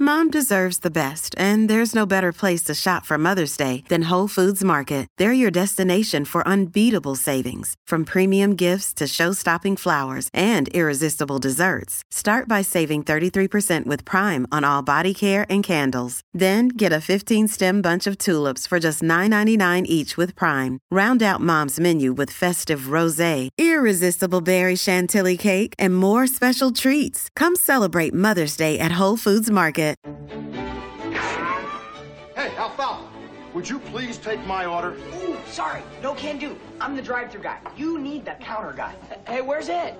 Mom deserves the best, and there's no better place to shop for Mother's Day than Whole Foods Market. They're your destination for unbeatable savings, from premium gifts to show-stopping flowers and irresistible desserts. Start by saving 33% with Prime on all body care and candles. Then get a 15-stem bunch of tulips for just $9.99 each with Prime. Round out Mom's menu with festive rosé, irresistible berry chantilly cake, and more special treats. Come celebrate Mother's Day at Whole Foods Market. Hey, Alfalfa, would you please take my order? Ooh, sorry, no can do. I'm the drive-thru guy. You need the counter guy. Hey, where's Ed?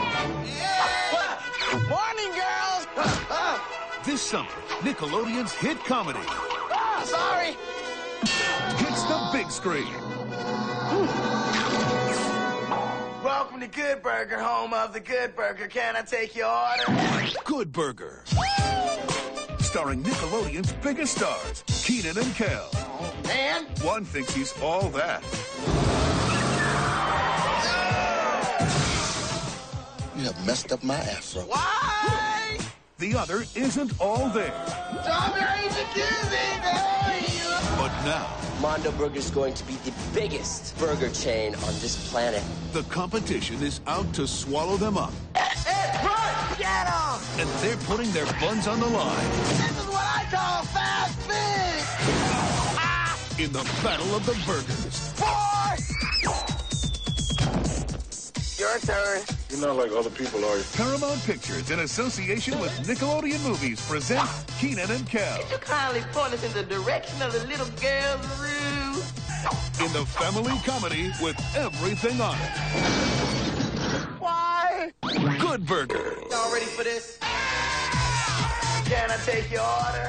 Morning, girls! This summer, Nickelodeon's hit comedy Sorry! hits the big screen. Welcome to Good Burger, home of the Good Burger. Can I take your order? Good Burger. Starring Nickelodeon's biggest stars, Keenan and Kel. Oh, man. One thinks he's all that. You have messed up my afro. Why? The other isn't all there. Strawberries and kizzy, But now, Mondo Burger's going to be the biggest burger chain on this planet. the competition is out to swallow them up. Ed, run! Get 'em! And they're putting their buns on the line This is what I call fast food! in the battle of the burgers. Boy! Your turn. You're not like other people, are you? Paramount Pictures, in association with Nickelodeon Movies, present Keenan and Kel You kindly point us in the direction of the little girl's room. in the family comedy with everything on it. Why? Good Burger. Y'all ready for this? Can I take your order?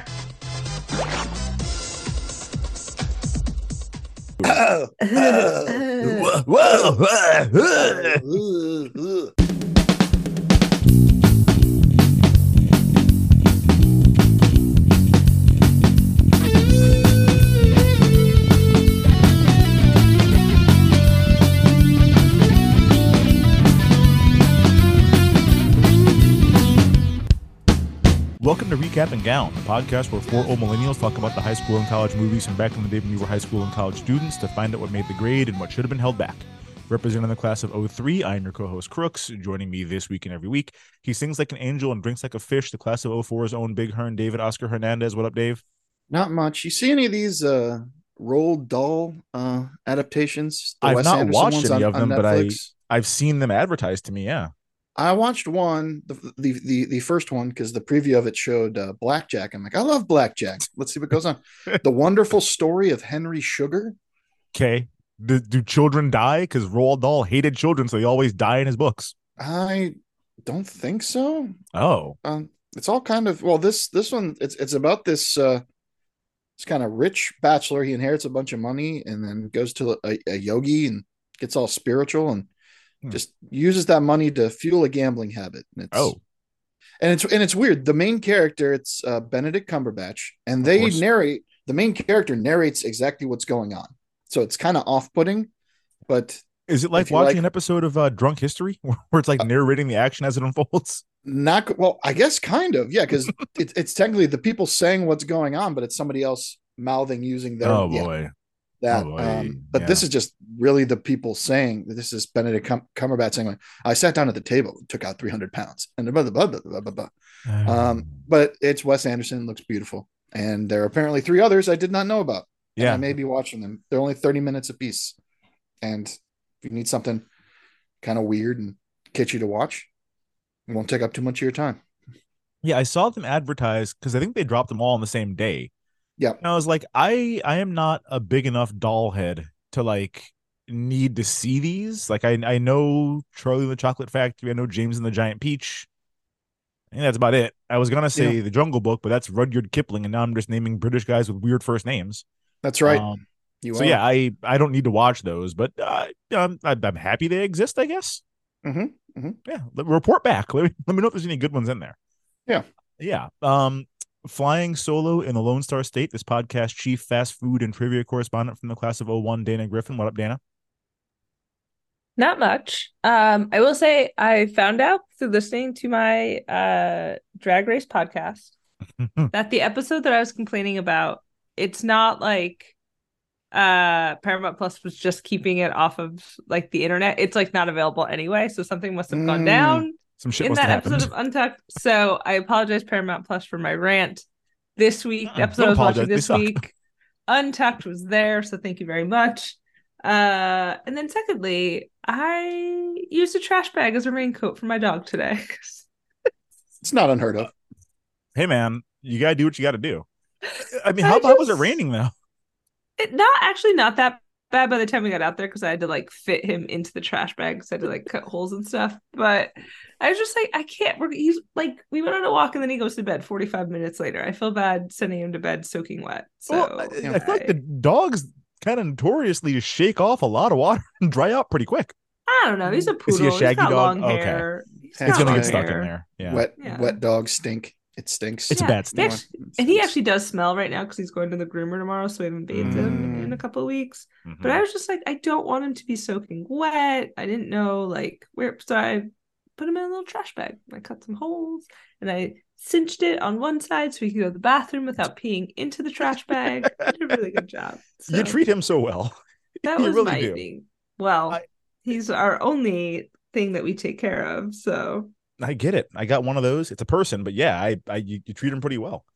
Welcome to Recap and Gown, a podcast where four old millennials talk about the high school and college movies from back in the day when we were high school and college students to find out what made the grade and what should have been held back. Representing the class of 03, I'm your co-host Crooks. Joining me this week and every week, he sings like an angel and drinks like a fish, the class of 04's own Big Hearn, David Oscar Hernandez. What up, Dave? Not much. You see any of these Roald Dahl adaptations? The I've Wes not Anderson watched ones any on- of them, on but Netflix? I've seen them advertised to me, yeah. I watched one, the first one, because the preview of it showed Blackjack. I'm like, I love Blackjack. Let's see what goes on. The Wonderful Story of Henry Sugar. Okay. Do children die? Because Roald Dahl hated children, so they always die in his books. I don't think so. Oh. It's all kind of, well, this one, it's about this kind of rich bachelor. He inherits a bunch of money and then goes to a yogi and gets all spiritual and just uses that money to fuel a gambling habit. And it's weird. The main character, it's Benedict Cumberbatch, and the main character narrates exactly what's going on. So it's kind of off-putting, but is it like watching an episode of Drunk History where it's like narrating the action as it unfolds? Well, I guess kind of, yeah, because it's technically the people saying what's going on, but it's somebody else mouthing using their This is just really the people saying that. This is Benedict Cumberbatch saying, like, I sat down at the table and took out 300 pounds and blah, blah, blah, blah, blah, blah. But it's Wes Anderson, looks beautiful, and there are apparently 3 others I did not know about. Yeah, I may be watching them. They're only 30 minutes apiece, and if you need something kind of weird and kitschy to watch, it won't take up too much of your time. Yeah, I saw them advertised because I think they dropped them all on the same day. Yeah, and I was like, I am not a big enough doll head to like need to see these. Like I know Charlie and the Chocolate Factory, I know James and the Giant Peach, and that's about it. I was gonna say The Jungle Book, but that's Rudyard Kipling, and now I'm just naming British guys with weird first names. That's right. I don't need to watch those, but I'm happy they exist, I guess. Yeah, report back. Let me know if there's any good ones in there. Yeah. Flying solo in the Lone Star State, this podcast chief fast food and trivia correspondent from the class of 01, Dana Griffin. What up, Dana? Not much. I will say I found out through listening to my Drag Race podcast that the episode that I was complaining about, it's not like Paramount Plus was just keeping it off of like the internet. It's like not available anyway, so something must have gone down Some shit in must that have episode happened. of Untucked. So I apologize, Paramount Plus, for my rant this week. The episode Don't I was watching apologize. this They suck. week, Untucked, was there, so thank you very much. And then secondly, I used a trash bag as a raincoat for my dog today. It's not unheard of. Hey, man, you got to do what you got to do. I mean, I how bad was it just- raining, though? Not that bad by the time we got out there, because I had to like fit him into the trash bag, so I had to like cut holes and stuff. But I was just like, I can't. He's like, we went on a walk and then he goes to bed 45 minutes later. I feel bad sending him to bed soaking wet. So Well, I feel like the dogs kind of notoriously shake off a lot of water and dry out pretty quick. I don't know. He's a Is he a poodle. shaggy He's got dog? long Okay. hair. He's It's got gonna long get stuck hair. in there. Yeah. Wet dogs stink. It stinks. It's a bad stink. And he actually does smell right now because he's going to the groomer tomorrow, so we haven't bathed him in a couple of weeks. Mm-hmm. But I was just like, I don't want him to be soaking wet. I didn't know like where, so I put him in a little trash bag. I cut some holes and I cinched it on one side so he could go to the bathroom without peeing into the trash bag. I did a really good job. So You treat him so well. that You was really my do. thing. Well, he's our only thing that we take care of. So I get it. I got one of those. It's a person, but yeah, you treat him pretty well.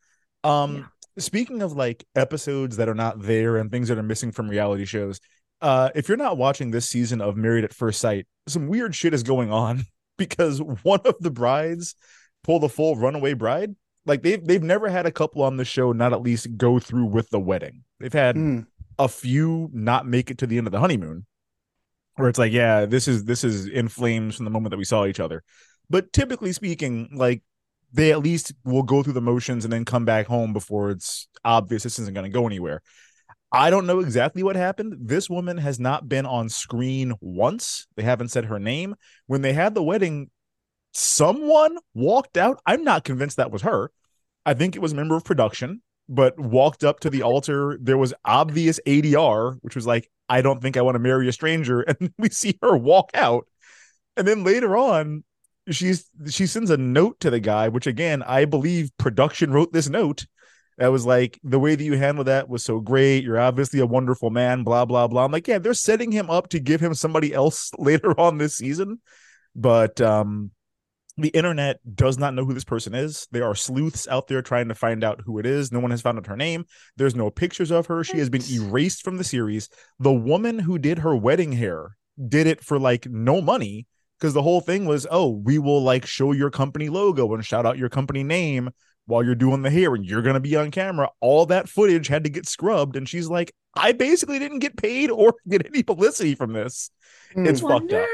Speaking of like episodes that are not there and things that are missing from reality shows, if you're not watching this season of Married at First Sight, some weird shit is going on because one of the brides pulled a full runaway bride. Like they've never had a couple on the show not at least go through with the wedding. They've had a few not make it to the end of the honeymoon, where it's like, yeah, this is in flames from the moment that we saw each other. But typically speaking, like they at least will go through the motions and then come back home before it's obvious this isn't going to go anywhere. I don't know exactly what happened. This woman has not been on screen once. They haven't said her name. When they had the wedding, someone walked out. I'm not convinced that was her. I think it was a member of production, but walked up to the altar. There was obvious ADR, which was like, I don't think I want to marry a stranger. And we see her walk out. And then later on, she sends a note to the guy, which again, I believe production wrote this note. That was like, the way that you handled that was so great. You're obviously a wonderful man, blah, blah, blah. I'm like, yeah, they're setting him up to give him somebody else later on this season. But the internet does not know who this person is. There are sleuths out there trying to find out who it is. No one has found out her name. There's no pictures of her. She has been erased from the series. The woman who did her wedding hair did it for like no money, because the whole thing was, oh, we will like show your company logo and shout out your company name while you're doing the hair and you're going to be on camera. All that footage had to get scrubbed. And she's like, I basically didn't get paid or get any publicity from this. It's fucked up.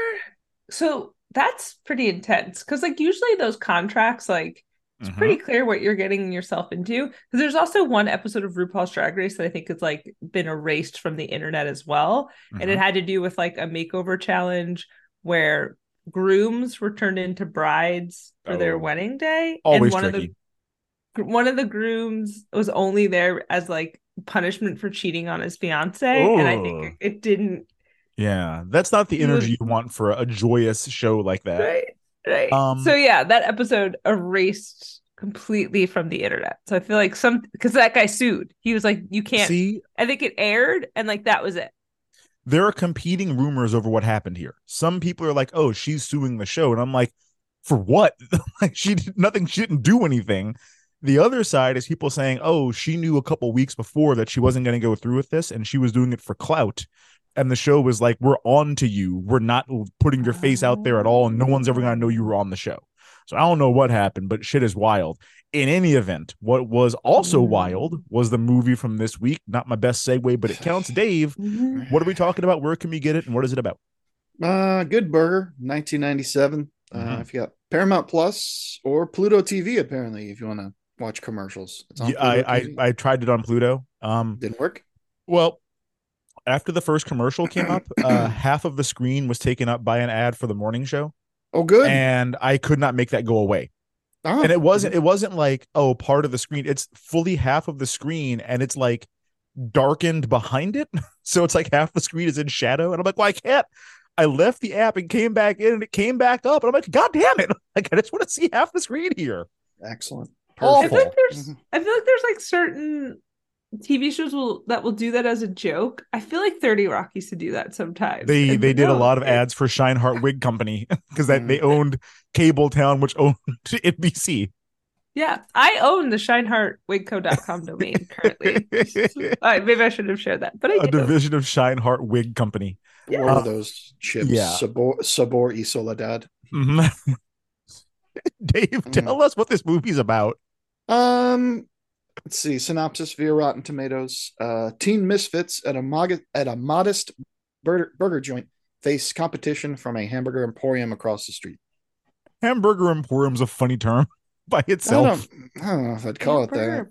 So that's pretty intense, because like usually those contracts, like it's pretty clear what you're getting yourself into. Because there's also one episode of RuPaul's Drag Race that I think has like been erased from the internet as well. And it had to do with like a makeover challenge where grooms were turned into brides for their wedding day. Always and tricky. one of the grooms was only there as like punishment for cheating on his fiance. And I think it didn't. Yeah, that's not the energy you want for a joyous show like that. Right. So yeah, that episode erased completely from the internet. So I feel like because that guy sued. He was like, you can't see. I think it aired and like that was it. There are competing rumors over what happened here. Some people are like, oh, she's suing the show. And I'm like, for what? Like she did nothing. She didn't do anything. The other side is people saying, oh, she knew a couple weeks before that she wasn't going to go through with this and she was doing it for clout. And the show was like, we're on to you. We're not putting your face out there at all. And no one's ever going to know you were on the show. So I don't know what happened, but shit is wild. In any event, what was also wild was the movie from this week. Not my best segue, but it counts. Dave, what are we talking about? Where can we get it? And what is it about? Good Burger, 1997. If you got Paramount Plus or Pluto TV, apparently, if you want to watch commercials. It's on I tried it on Pluto. Didn't work. Well, after the first commercial came up, half of the screen was taken up by an ad for the morning show. Oh, good. And I could not make that go away. And it wasn't like, oh, part of the screen. It's fully half of the screen and it's like darkened behind it. So it's like half the screen is in shadow. And I'm like, well, I can't. I left the app and came back in and it came back up. And I'm like, God damn it. Like, I just want to see half the screen here. Excellent. I feel Perfect. like there's like certain TV shows that will do that as a joke. I feel like 30 Rock used to do that sometimes. They And did a no, lot of it- ads for Shineheart Wig Company because they owned Cabletown, which owned NBC. Yeah, I own the ShineheartWigCo.com domain currently. All right, maybe I should have shared that, but I A do. division of Shineheart Wig Company. What are those chips? yeah. Sabor y Soledad. Mhm. Dave, tell us what this movie's about. Let's see. Synopsis via Rotten Tomatoes. Teen misfits at a modest burger joint face competition from a hamburger emporium across the street. Hamburger Emporium's a funny term by itself. I don't know if I'd call it that.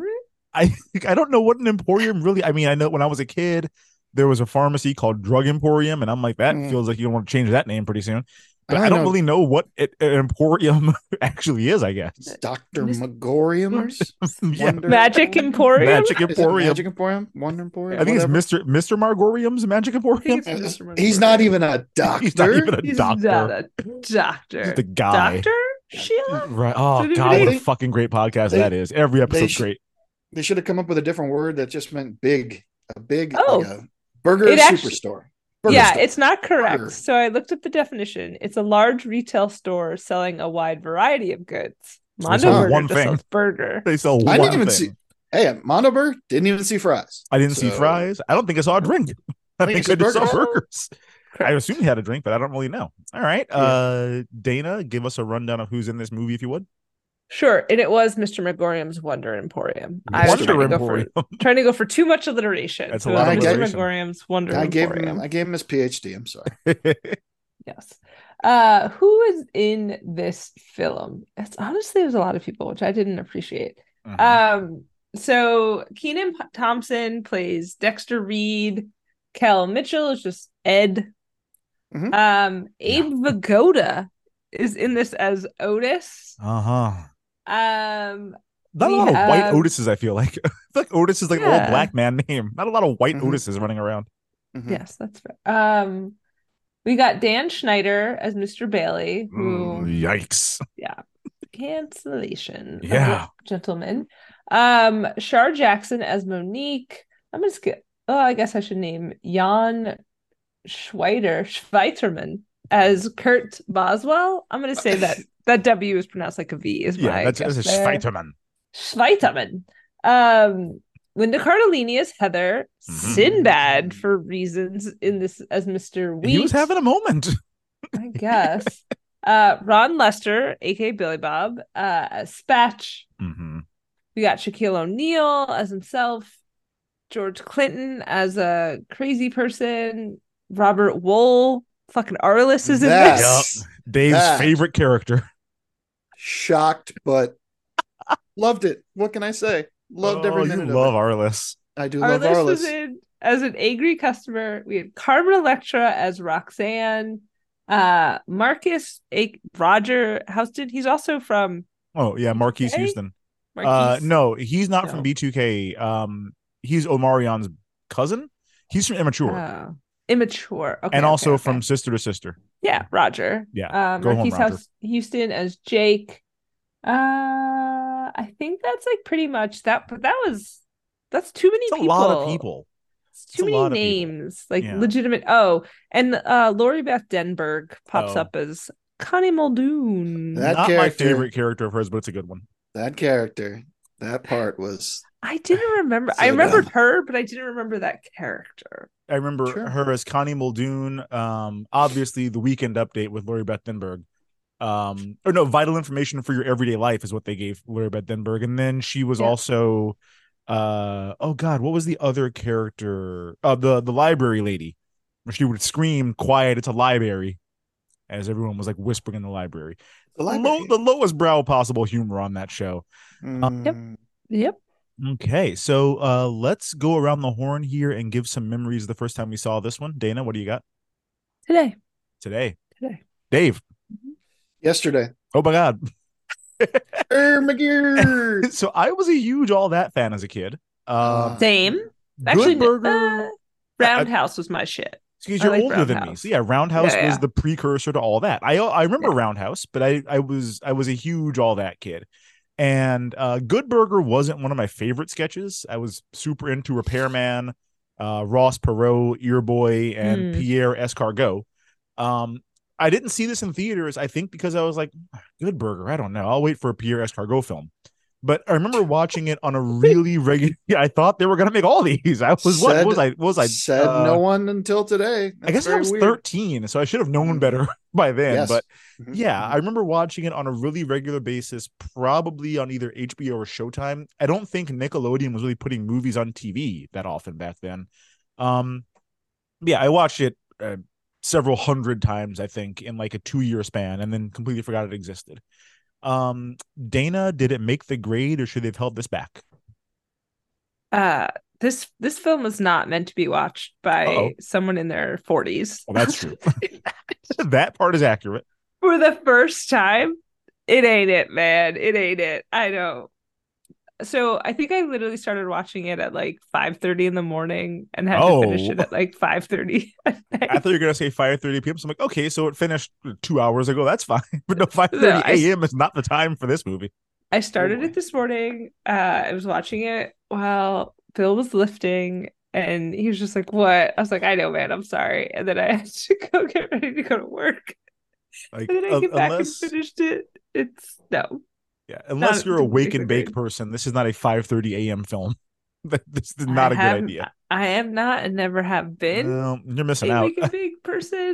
I don't know what an emporium really. I mean, I know when I was a kid, there was a pharmacy called Drug Emporium, and I'm like, that feels like you don't want to change that name pretty soon. But I don't really know what an emporium actually is, I guess. Dr. Megorium's Yeah. Magic Emporium? Magic Emporium. Magic Emporium? Wonder Emporium? I think whatever. it's Mr. Margorium's Magic Emporium. He's not even a doctor. He's not even a He's doctor. not a doctor. He's the guy. Doctor Sheila? Right. Oh, So God, what a they- fucking great podcast they- that is. Every episode's should- great. They should have come up with a different word that just meant big. A big Oh. like a burger It actually- superstore. Burger Yeah, store. it's not correct. Burger. So I looked up the definition. It's a large retail store selling a wide variety of goods. So they Mondo sell Burger one just thing. sells burger. They sell I one didn't even thing. see. Hey, at Mondo Burger, didn't even see fries. I didn't see So- fries. I don't think I saw a drink. I think think I it's just saw burgers. burgers. I assume he had a drink, but I don't really know. All right. Dana, give us a rundown of who's in this movie, if you would. Sure, and it was Mr. Megorium's Wonder Emporium. I was Wonder trying to go for too much alliteration. That's So a it lot was of Mr. alliteration. Megorium's Wonder I gave Emporium. him his PhD. I'm sorry. Yes. Who is in this film? It's honestly there's a lot of people, which I didn't appreciate. So Kenan Thompson plays Dexter Reed. Kel Mitchell is just Ed. Mhm. Abe Vigoda is in this as Otis. Uh-huh. Not a We lot of white have- Otises, I feel like. I feel like Otis is like an Yeah. all black man name. Not a lot of white Mhm. Otises running around. Mhm. Yes, that's fair. We got Dan Schneider as Mr. Bailey, who Yikes. cancellation. Yeah. Gentlemen. Shar Jackson as Monique. I'm gonna skip. Oh, I guess I should name Jan Schweiterman as Kurt Boswell. I'm gonna say that W is pronounced like a V. Is my Yeah, that's guess a there. Schweiterman. Schweiterman. Linda Cardellini as Heather. Mhm. Sinbad for reasons in this as Mr. Wheat. He was having a moment. I guess. Ron Lester, aka Billy Bob, as Spatch. Mm-hmm. We got Shaquille O'Neal as himself, George Clinton as a crazy person, Robert Wool, fucking Arliss is in That's- this. Dave's That- favorite character. Shocked, but loved it. What can I say? Loved every minute You of love it. Arliss. I do love Arliss was Arliss. in as an angry customer. We had Carmen Electra as Roxanne, Marcus Roger Houston. He's also from Oh, yeah, Marquise Okay. Houston. Marquise. No, he's not No. from B2K. He's Omarion's cousin. He's from Immature. Immature. Okay, and also okay. from Sister to Sister. Yeah, Roger. Yeah, go home, Marquise Roger. Houston as Jake. I think that's like pretty much that. But that's too many It's a people. lot of people. It's It's too a many lot of people. names, like Yeah. legitimate. Oh, and Lori Beth Denberg pops Oh. up as Connie Muldoon. That Not my character- favorite character of hers, but it's a good one. That character, that part was I didn't remember. I So remembered dumb. her, but I didn't remember that character. I remember Sure. her as Connie Muldoon. Obviously, the Weekend Update with Lori Beth Denberg. Or no, Vital Information for Your Everyday Life is what they gave Lori Beth Denberg. And then she was Yeah. also, oh God, what was the other character? The library lady, where she would scream, "Quiet! It's a library," as everyone was like whispering in the library. the library. The lowest brow possible humor on that show. Mm, Yep. Okay, so let's go around the horn here and give some memories of the first time we saw this one. Dana, what do you got Today. today? Today. Dave. Yesterday. Oh my God. McGear. So I was a huge All That fan as a kid. Same. Good Actually, Burger. Roundhouse was my shit. Because I you're like older than me. Roundhouse. So yeah, Roundhouse Yeah, was yeah. the precursor to All That. I remember Roundhouse, but I was a huge All That kid. And Good Burger wasn't one of my favorite sketches. I was super into Repairman, Ross Perot, Earboy, and Pierre Escargot. I didn't see this in theaters, I think, because I was like, Good Burger, I don't know. I'll wait for a Pierre Escargot film. But I remember watching it on a really regular. I thought they were going to make all these. I was what was I said no one until today. I guess I was 13, so I should have known better by then. Yes. But yeah, I remember watching it on a really regular basis, probably on either HBO or Showtime. I don't think Nickelodeon was really putting movies on TV that often back then. Yeah, I watched it several hundred times, I think, in like a 2-year span, and then completely forgot it existed. Dana, did it make the grade, or should they have held this back? This film was not meant to be watched by someone in their 40s. Well, that's true. That part is accurate. For the first time, it ain't it, man. It ain't it. I know. So I think I literally started watching it at like 5:30 in the morning and had to finish it at like 5:30. I thought you were gonna say 5:30 p.m. So I'm like, okay, so it finished 2 hours ago. That's fine. But no, 5:30 a.m. is not the time for this movie. I started it this morning. I was watching it while Phil was lifting, and he was just like, "What?" I was like, "I know, man. I'm sorry." And then I had to go get ready to go to work. Like, and then I came back and finished it. It's no. Yeah, unless you're a wake and bake person, this is not a 5:30 a.m. film. This is not a good idea. I am not and never have been. You're missing out. Wake and bake person.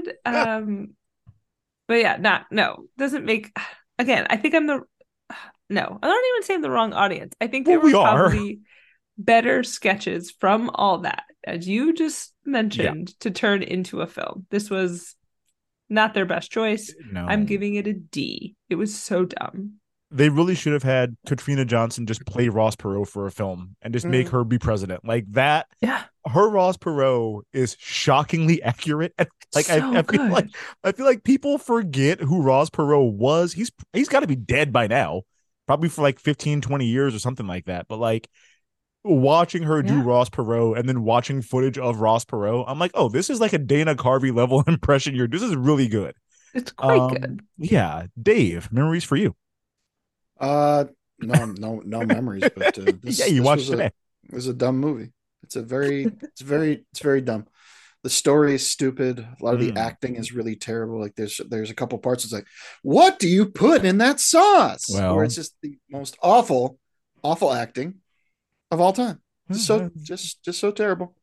But yeah, doesn't make. Again, I think I'm the. No, I don't even say I'm the wrong audience. I think there were probably better sketches from all that, as you just mentioned, to turn into a film. This was not their best choice. No. I'm giving it a D. It was so dumb. They really should have had Katrina Johnson just play Ross Perot for a film and just make her be president. Like that. Yeah. Her Ross Perot is shockingly accurate. Like I feel like people forget who Ross Perot was. He's got to be dead by now. Probably for like 15, 20 years or something like that. But like watching her do Ross Perot and then watching footage of Ross Perot, I'm like, oh, this is like a Dana Carvey level impression. This is really good. It's quite good. Yeah. Dave, memories for you. No memories, but you watched today. It was a dumb movie. It's very dumb. The story is stupid. A lot of the acting is really terrible. Like there's a couple parts. It's like, what do you put in that sauce? Where it's just the most awful acting of all time. Just so terrible.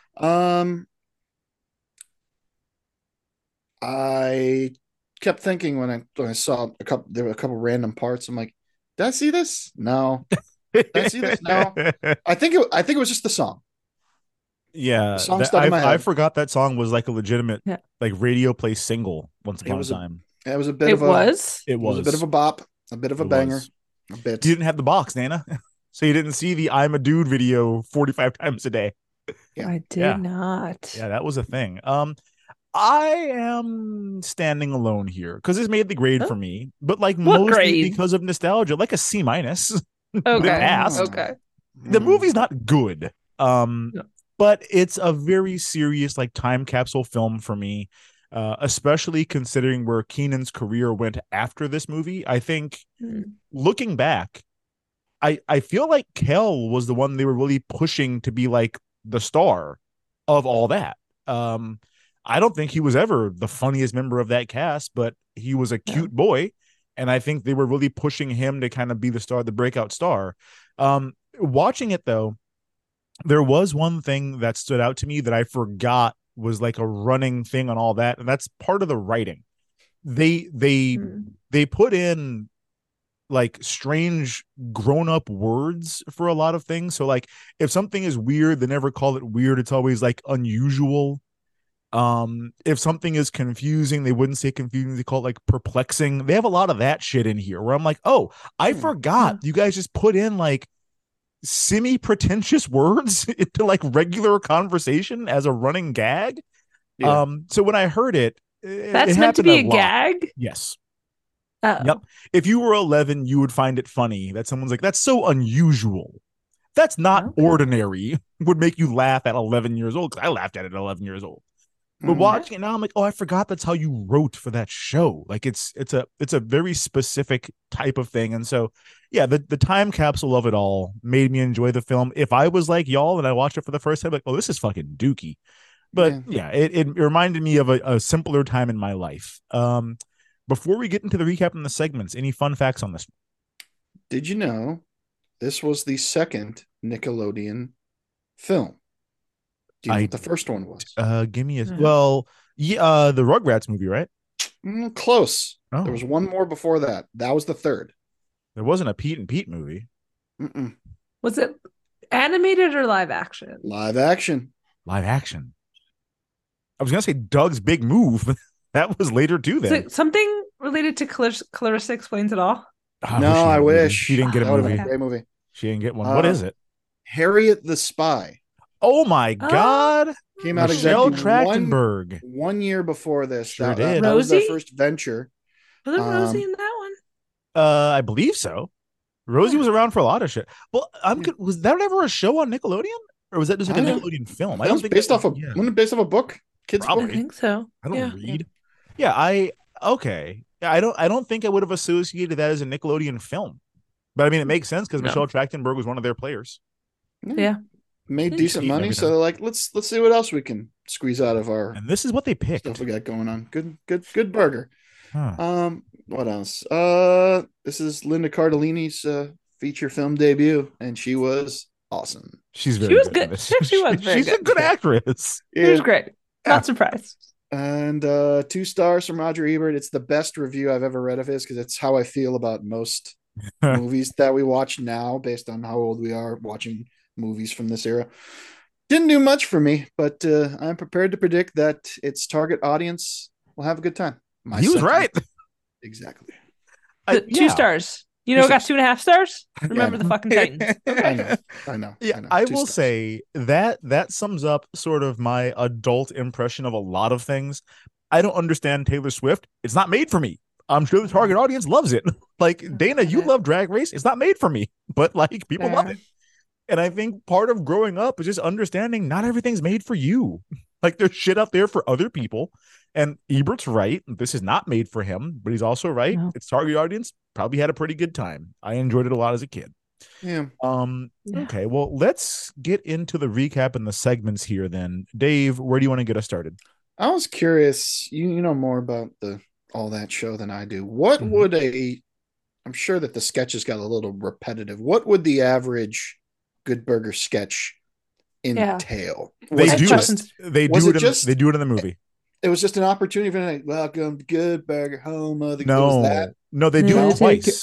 I kept thinking when I saw there were a couple random parts. I'm like, did I see this? No. Did I see this? No. I think it was just the song. Yeah, the song stuck in my head. I forgot that song was like a legitimate like radio play single once upon a time. It was a bit It of a was a bit of a bop, a bit of a banger. A bit. You didn't have the box, Nana, so you didn't see the "I'm a Dude" video 45 times a day. Yeah. I did not. Yeah, that was a thing. I am standing alone here because this made the grade for me, but like mostly because of nostalgia, like a C-. Okay. Okay. The movie's not good. But it's a very serious like time capsule film for me, especially considering where Keenan's career went after this movie. I think looking back, I feel like Kel was the one they were really pushing to be like the star of all that. I don't think he was ever the funniest member of that cast, but he was a cute boy. And I think they were really pushing him to kind of be the star, the breakout star. Watching it, though, there was one thing that stood out to me that I forgot was like a running thing on all that. And that's part of the writing. They put in like strange grown-up words for a lot of things. So like if something is weird, they never call it weird. It's always like unusual. If something is confusing, they wouldn't say confusing, they call it like perplexing. They have a lot of that shit in here where I'm like, oh, I forgot you guys just put in like semi-pretentious words into like regular conversation as a running gag. So when I heard that's meant to be a gag. Yes. Uh-oh. Yep. If you were 11, you would find it funny that someone's like, that's so unusual. That's not ordinary. Would make you laugh at 11 years old, because I laughed at it at 11 years old. But watching it now, I'm like, oh, I forgot that's how you wrote for that show. Like it's a very specific type of thing. And so yeah, the time capsule of it all made me enjoy the film. If I was like y'all and I watched it for the first time, like, oh, this is fucking dookie. But yeah, it reminded me of a simpler time in my life. Before we get into the recap and the segments, any fun facts on this? Did you know this was the second Nickelodeon film? Do you know what the first one was? Give me the Rugrats movie, right? Close. Oh. There was one more before that. That was the third. There wasn't a Pete and Pete movie. Mm-mm. Was it animated or live action? Live action. Live action. I was gonna say Doug's Big Move, but that was later too. Then something related to Clarissa Explains It All. No, I wish she didn't get a movie. A great movie. She didn't get one. What is it? Harriet the Spy. Oh my God! Came out Michelle exactly Trachtenberg. one year before this. Sure that did. was their first venture. Was it Rosie in that one? I believe so. Rosie was around for a lot of shit. Well, was that ever a show on Nickelodeon, or was that just like a Nickelodeon film? I don't think based off of based off a book. Kids Probably. book. I think so. I don't read. Yeah, I don't think I would have associated that as a Nickelodeon film. But I mean, it makes sense because Michelle Trachtenberg was one of their players. Yeah. Made decent money, so they're like, let's see what else we can squeeze out of our. And this is what they picked. Stuff we got going on. Good burger. Huh. What else? This is Linda Cardellini's feature film debut, and she was awesome. She was good. She was very She's good. a good actress. Yeah. She was great. Not surprised. And 2 stars from Roger Ebert. It's the best review I've ever read of his because it's how I feel about most movies that we watch now, based on how old we are watching movies from this era. Didn't do much for me, but I'm prepared to predict that its target audience will have a good time. He was right. Exactly. 2 stars. You know, got 2.5 stars. Remember the fucking Titans. I know. Yeah, I will say that sums up sort of my adult impression of a lot of things. I don't understand Taylor Swift. It's not made for me. I'm sure the target audience loves it. Like, Dana, you love Drag Race. It's not made for me, but like people love it. And I think part of growing up is just understanding not everything's made for you. Like, there's shit out there for other people. And Ebert's right. This is not made for him, but he's also right. No. Its target audience probably had a pretty good time. I enjoyed it a lot as a kid. Yeah. Okay, well, let's get into the recap and the segments here then. Dave, where do you want to get us started? I was curious. You know more about all that show than I do. What would I'm sure that the sketches got a little repetitive. What would the average Good Burger sketch entail? They do it in the movie. It was just an opportunity for like, welcome to Good Burger, home of the No, they do it twice.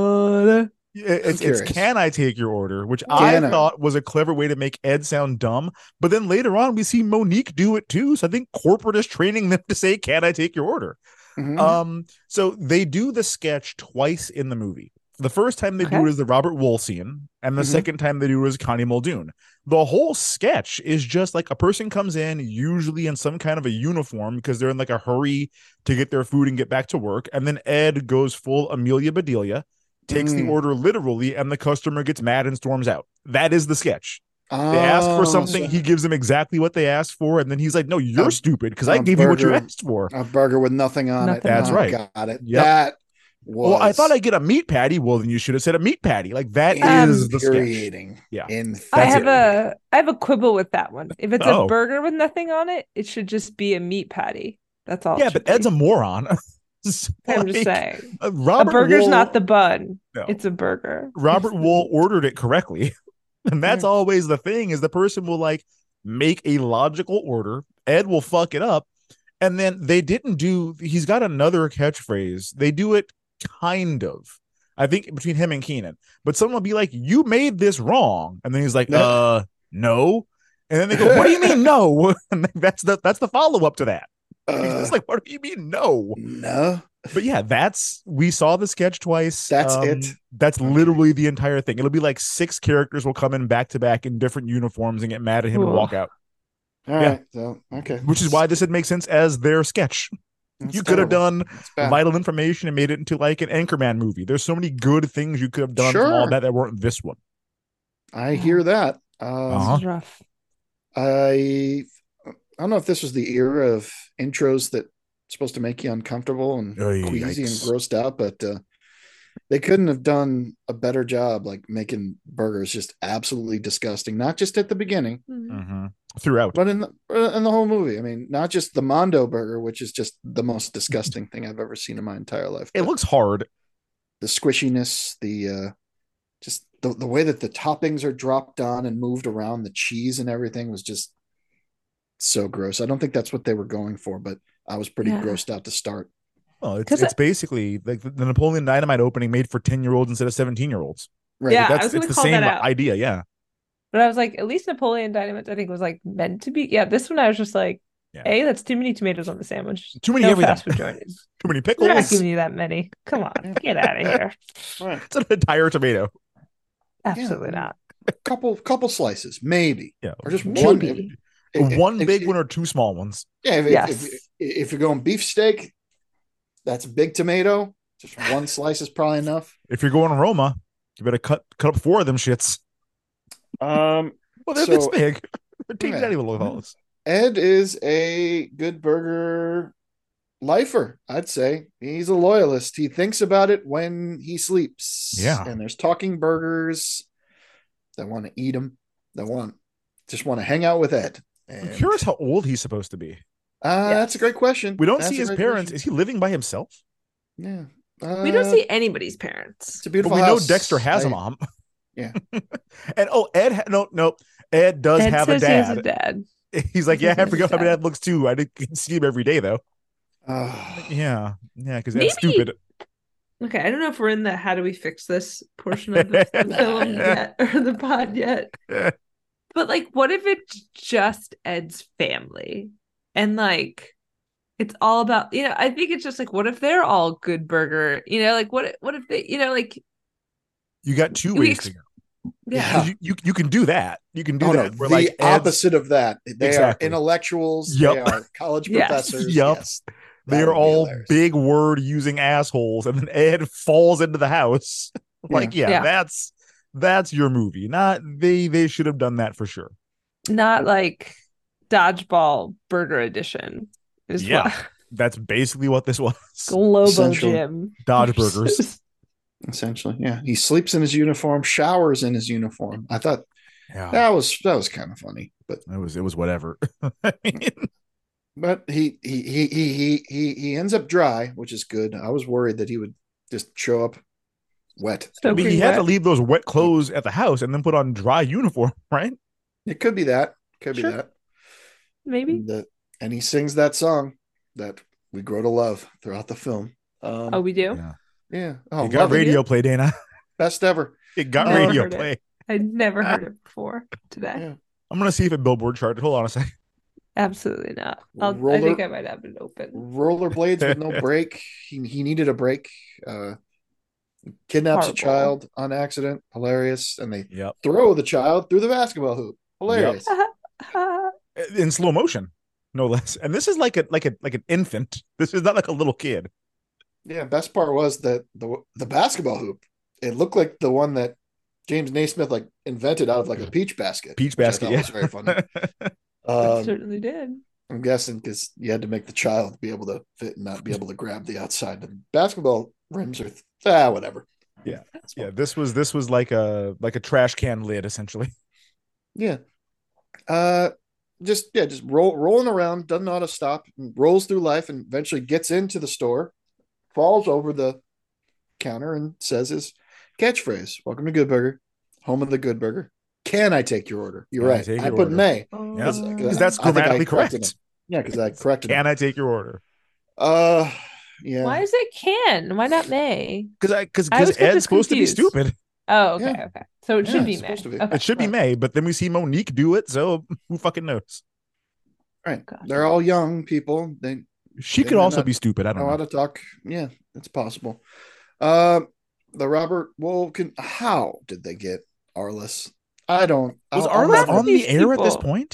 It's Can I Take Your Order, which I thought was a clever way to make Ed sound dumb. But then later on, we see Monique do it too. So I think corporate is training them to say, can I take your order? Mm-hmm. So they do the sketch twice in the movie. The first time they do it is the Robert Wool scene, and the second time they do it is Connie Muldoon. The whole sketch is just like a person comes in, usually in some kind of a uniform because they're in like a hurry to get their food and get back to work. And then Ed goes full Amelia Bedelia, takes the order literally, and the customer gets mad and storms out. That is the sketch. They ask for something, he gives them exactly what they asked for, and then he's like, no, you're stupid because I gave you what you asked for. A burger with nothing on it. That's right. Got it. Yep. That was... Well, I thought I'd get a meat patty. Well, then you should have said a meat patty. Like, that is the sketch. Yeah. I have a quibble with that one. If it's a burger with nothing on it, it should just be a meat patty. That's all. Yeah, but Ed's a moron. I'm just saying. A Wool, burger's not the bun. No. It's a burger. Robert Wool ordered it correctly. And that's always the thing, is the person will like make a logical order. Ed will fuck it up. And then he's got another catchphrase. They do it kind of, I think, between him and Keenan. But someone will be like, you made this wrong. And then he's like, no. And then they go, what do you mean no? And that's the follow-up to that. It's like, what do you mean no? No. But yeah, we saw the sketch twice. That's it. That's literally the entire thing. It'll be like 6 characters will come in back to back in different uniforms and get mad at him and walk out. All right. So, okay. Which is why this would make sense as their sketch. You could have done Vital Information and made it into like an Anchorman movie. There's so many good things you could have done from all that weren't this one. I hear that. This is rough. I I don't know if this was the era of intros that supposed to make you uncomfortable and queasy and grossed out, but they couldn't have done a better job, like making burgers just absolutely disgusting. Not just at the beginning, throughout, but in the whole movie. I mean, not just the Mondo burger, which is just the most disgusting thing I've ever seen in my entire life. It looks hard. The squishiness, the just the way that the toppings are dropped on and moved around, the cheese and everything was just so gross. I don't think that's what they were going for, but I was pretty grossed out to start. Well, it's basically like the Napoleon Dynamite opening made for 10-year-olds instead of 17-year-olds. Right. Yeah, it's the same idea. Yeah. But I was like, at least Napoleon Dynamite, I think, was like meant to be. Yeah, this one I was just like, hey, that's too many tomatoes on the sandwich. Too many everything. Fast food joint. Too many pickles. They're not giving you that many. Come on, get out of here. Right. It's an entire tomato. Absolutely not. A couple slices, maybe. Yeah. Or just maybe. one big one or two small ones. Yeah. If you're going beefsteak, that's a big tomato. Just one slice is probably enough. If you're going Roma, you better cut up 4 of them shits. Well, they're this big. Ed is a good burger lifer, I'd say. He's a loyalist. He thinks about it when he sleeps. Yeah. And there's talking burgers that want to eat them, that just want to hang out with Ed. I'm curious how old he's supposed to be. That's a great question. We don't see his parents. Question. Is he living by himself? Yeah. We don't see anybody's parents. It's a beautiful house. We know Dexter has a mom. Yeah. And Ed, no. Ed does have a dad. He has a dad. He's like, I forgot how my dad looks too. I didn't see him every day though. Yeah, because that's stupid. Okay, I don't know if we're in the how do we fix this portion of the film yet, or the pod yet. But like, what if it's just Ed's family? And like, it's all about, I think it's just like, what if they're all good burger? Like what if they, like, you got 2 ways to go. Yeah. You can do that. You can do that. No, the opposite of that. They are intellectuals. Yep. They are college professors. Yep. Yes. They are all big word using assholes. And then Ed falls into the house. That's your movie. Not they should have done that for sure. Not like Dodgeball Burger Edition. That's basically what this was. Globo Gym. Dodge burgers. Essentially, yeah. He sleeps in his uniform, showers in his uniform. I thought that was kind of funny, but it was whatever. But he ends up dry, which is good. I was worried that he would just show up wet. He had to leave those wet clothes at the house and then put on dry uniform, right? It could be that. Be that. Maybe. And he sings that song that we grow to love throughout the film. We do? Yeah. Oh, it got radio play, Dana. Best ever. It got radio play. I'd never heard it before today. Yeah. I'm going to see if it Billboard charted. Hold on a second. Absolutely not. I think I might have it open. Rollerblades with no brake. He needed a break. Kidnaps a child on accident. Hilarious. And they throw the child through the basketball hoop. Hilarious. In slow motion, no less. And this is like an infant. This is not like a little kid. Yeah, best part was that the basketball hoop, it looked like the one that James Naismith like invented out of like a peach basket. Peach basket, was very funny. It certainly did. I'm guessing because you had to make the child be able to fit and not be able to grab the outside. The basketball rims are whatever. Yeah, This was like a trash can lid essentially. Yeah. Just rolling around, doesn't know how to stop, rolls through life, and eventually gets into the store, falls over the counter, and says his catchphrase: "Welcome to Good Burger, home of the Good Burger. Can I take your order?" You're right. I put may. Because that's grammatically correct. Yeah, because I corrected. Can I take your order? Yeah. Why is it can? Why not may? Because Ed's supposed to be stupid. Oh, okay. So it should be May. Okay. It should be May, but then we see Monique do it, so who fucking knows? Right. They're all young people. She could also be stupid. I don't know how to talk. Yeah, it's possible. The Robert Wool how did they get Arliss? I don't. Was Arliss on the air at this point?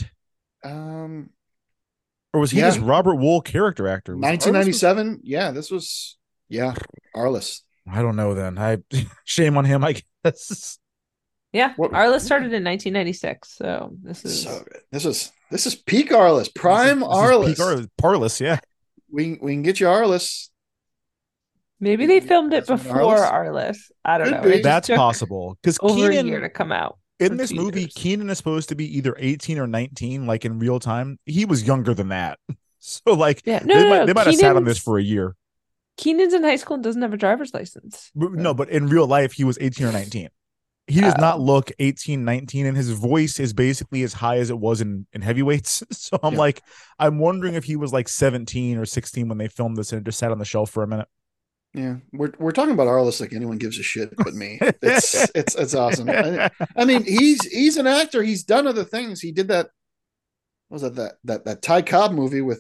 Or was he just Robert Wool character actor? 1997. Yeah, this was Arliss. I don't know then. Shame on him, I guess. Yeah, Arliss started in 1996, so this is so good. This is This is peak Arliss, prime Arliss. Peak Parlous, yeah. We can get you Arliss. Maybe they filmed it That's before Arliss? Arliss. I don't Could know. be. It just That's took possible because over a Keenan year to come out. in or this 2 movie, years. Keenan is supposed to be either 18 or 19, like in real time. He was younger than that, so like Yeah, they might have sat on this Keenan's- for a year. Keenan's in high school and doesn't have a driver's license. No, but in real life, he was 18 or 19. He does not Oh. look 18, 19, and his voice is basically as high as it was in heavyweights. So I'm Yeah. like, I'm wondering if he was like 17 or 16 when they filmed this and just sat on the shelf for a minute. Yeah, we're talking about Arliss like anyone gives a shit but me. It's awesome. I mean, he's an actor. He's done other things. He did that. What was that Ty Cobb movie with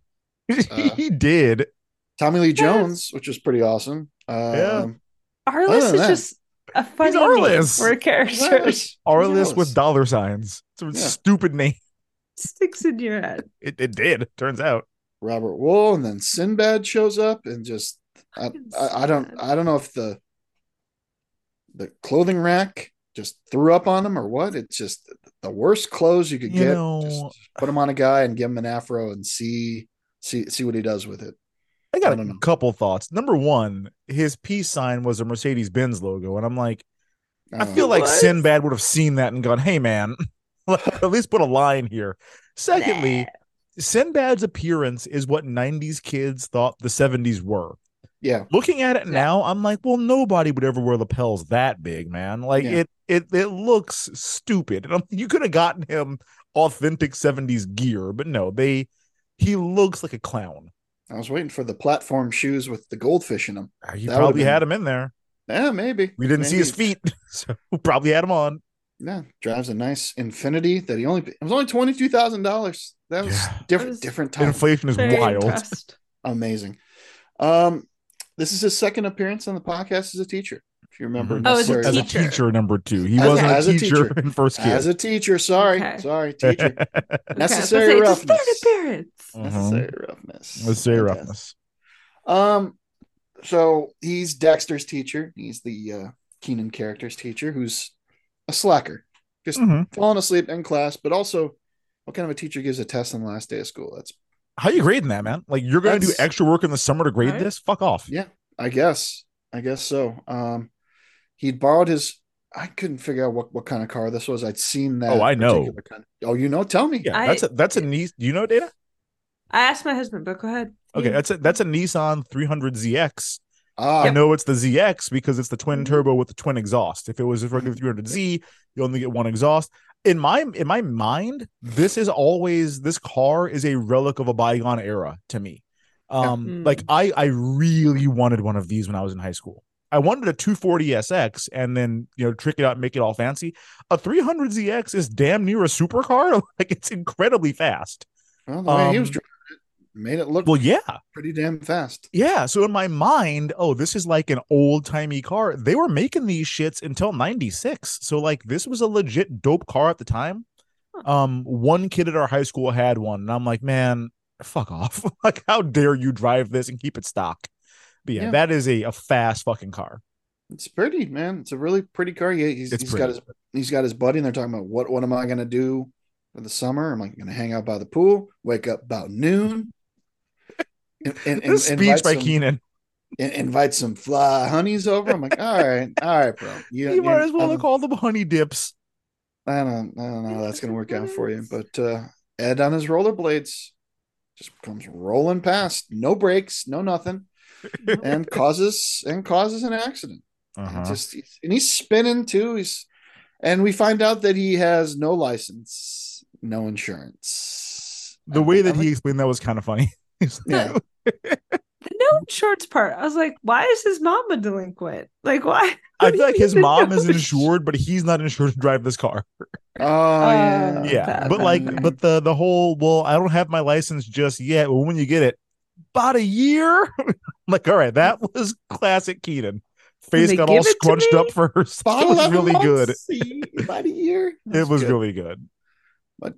He did. Tommy Lee Jones, which was pretty awesome. Yeah. Arliss Other is than that- just a funny name Arliss. for a character. Arliss with dollar signs. It's a Yeah. stupid name. Sticks in your head. It did. Turns out. Robert Wool, and then Sinbad shows up, and just I don't know if the clothing rack just threw up on him or what. It's just the worst clothes you could You get. know- Just put him on a guy and give him an afro and see what he does with it. I got I don't a know. couple thoughts. Number one, his peace sign was a Mercedes-Benz logo, and I'm like, I feel like What? Sinbad would have seen that and gone, "Hey, man, at least put a line here." Secondly, Sinbad's appearance is what 90s kids thought the 70s were. Yeah, Looking at it now, I'm like, well, nobody would ever wear lapels that big, man. Like Yeah. it looks stupid. And you could have gotten him authentic 70s gear, but no, he looks like a clown. I was waiting for the platform shoes with the goldfish in them. You That probably would've been- had him in there. Yeah, maybe We didn't see his feet, so we probably had him on. Yeah, drives a nice Infinity that it was only $22,000. That was Yeah. different time. Inflation is Very wild. impressed. Amazing. This is his second appearance on the podcast as a teacher. If you remember, Mhm. Oh, as a Necessary- As a teacher, number two. He As a- wasn't as a a teacher teacher. in first kid. as a teacher. Sorry, Okay. sorry, teacher. Okay, I was gonna Necessary say, it's his roughness. third appearance. Necessary roughness. Necessary Fantastic. roughness. So he's Dexter's teacher. He's the Keenan character's teacher, who's a slacker, just Mhm. falling asleep in class. But also, what kind of a teacher gives a test on the last day of school? That's How you grading that, man? Like you're gonna do That's- extra work in the summer to grade Right. this? Fuck off. yeah, I guess so. He'd borrowed his. I couldn't figure out what kind of car this was. I'd seen that. Oh, I know. particular kind. Oh, you know? Tell me. Yeah, that's a niece. Do you know, Data? I asked my husband, but go ahead. Okay, Yeah. that's a Nissan 300ZX. Ah, I know it's the ZX because it's the twin turbo with the twin exhaust. If it was a regular 300Z, you only get one exhaust. In my mind, this car is a relic of a bygone era to me. Mm. Like I really wanted one of these when I was in high school. I wanted a 240 SX and then trick it out and make it all fancy. A 300ZX is damn near a supercar. Like it's incredibly fast. well, the way he was driving it made it look Well, yeah. pretty damn fast. Yeah, so in my mind, this is like an old-timey car. They were making these shits until 96. So like this was a legit dope car at the time. One kid at our high school had one, and I'm like, man, fuck off. Like, how dare you drive this and keep it stock? But yeah, Yeah. that is a fast fucking car. It's pretty, man. It's a really pretty car. He's It's got his buddy, and they're talking about what am I gonna do for the summer? I'm like gonna hang out by the pool, wake up about noon. And This speech invite by some- Keenan. invite some fly honeys over. I'm like, all right, bro. You might as well have called them honey dips. I don't know how that's gonna work out for you. But Ed on his rollerblades just comes rolling past, no brakes, no nothing, and causes an accident. Uh-huh. And he's spinning too. And we find out that he has no license, no insurance. The way that I'm he like, explained that was kind of funny. He's like, yeah, The no shorts part. I was like, why is his mom a delinquent? Like, why? I feel like his mom is No insured, but he's not insured to drive this car. oh yeah, Yeah, bad. but but the whole, well, I don't have my license just yet. Well, when you get it, about a year. I'm like, all right, that was classic Keenan. Face they got give all it to scrunched me? up first. It About was 11 really months, good. see, about a year. It That's was good. really good. But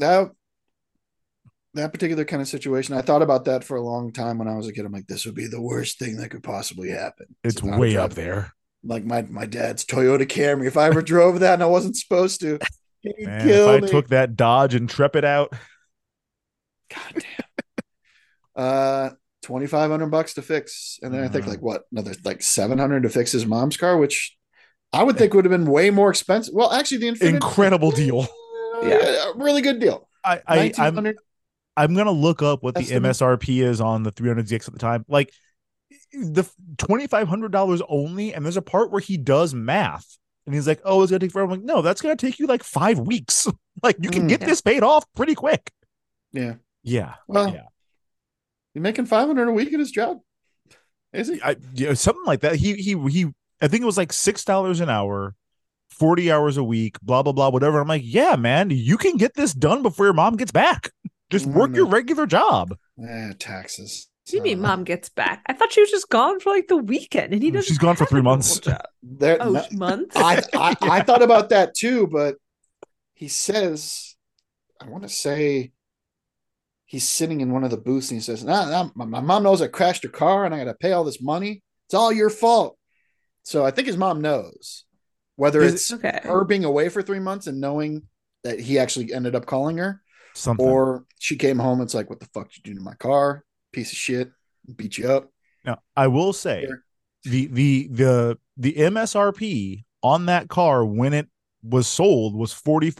that particular kind of situation, I thought about that for a long time when I was a kid. I'm like, this would be the worst thing that could possibly happen. It's if I way drove- up there. Like my dad's Toyota Camry. If I ever drove that and I wasn't supposed to, He'd Man, if kill I me. took that Dodge Intrepid out, God damn. $2,500 to fix, and then I think like what another like 700 to fix his mom's car, which I would think would have been way more expensive. Well, actually, the Infiniti, incredible deal. Yeah, really good deal. I'm gonna look up what the Estimate. MSRP is on the 300ZX at the time. Like the $2,500 only, and there's a part where he does math, and he's like, "Oh, it's gonna take forever." I'm like, "No, that's gonna take you like 5 weeks. Like you can get this paid off pretty quick." Yeah. Yeah. Well, yeah. You're making 500 a week at his job. Is he? Something like that. He. I think it was like $6 an hour, 40 hours a week, blah blah blah, whatever. I'm like, yeah, man, you can get this done before your mom gets back. Just work your regular job. Taxes. What do you mean mom gets back? I thought she was just gone for like the weekend, and he doesn't. She's gone for 3 months. Months. I thought about that too, but he says, I want to say, he's sitting in one of the booths and he says, "Nah, my mom knows I crashed her car and I got to pay all this money. It's all your fault." So I think his mom knows, whether it's her being away for 3 months and knowing that he actually ended up calling her, or she came home and it's like, "What the fuck did you do to my car? Piece of shit, beat you up." Now, I will say the MSRP on that car when it was sold was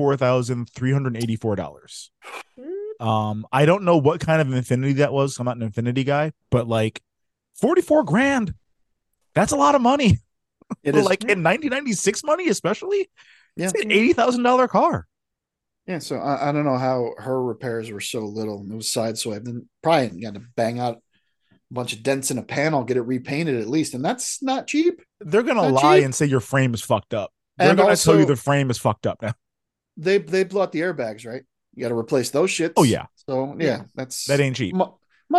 $44,384. I don't know what kind of Infiniti that was. I'm not an Infiniti guy, but like 44 grand. That's a lot of money. It is like in 1996 money, especially. Yeah. It's an $80,000 car. Yeah, so I don't know how her repairs were so little. It was sideswiped, and probably got to bang out a bunch of dents in a panel, get it repainted at least, and that's not cheap. They're gonna lie and say your frame is fucked up. They're gonna tell you the frame is fucked up now. They blew out the airbags, right? You got to replace those shits. Oh yeah. So yeah, that ain't cheap. Money.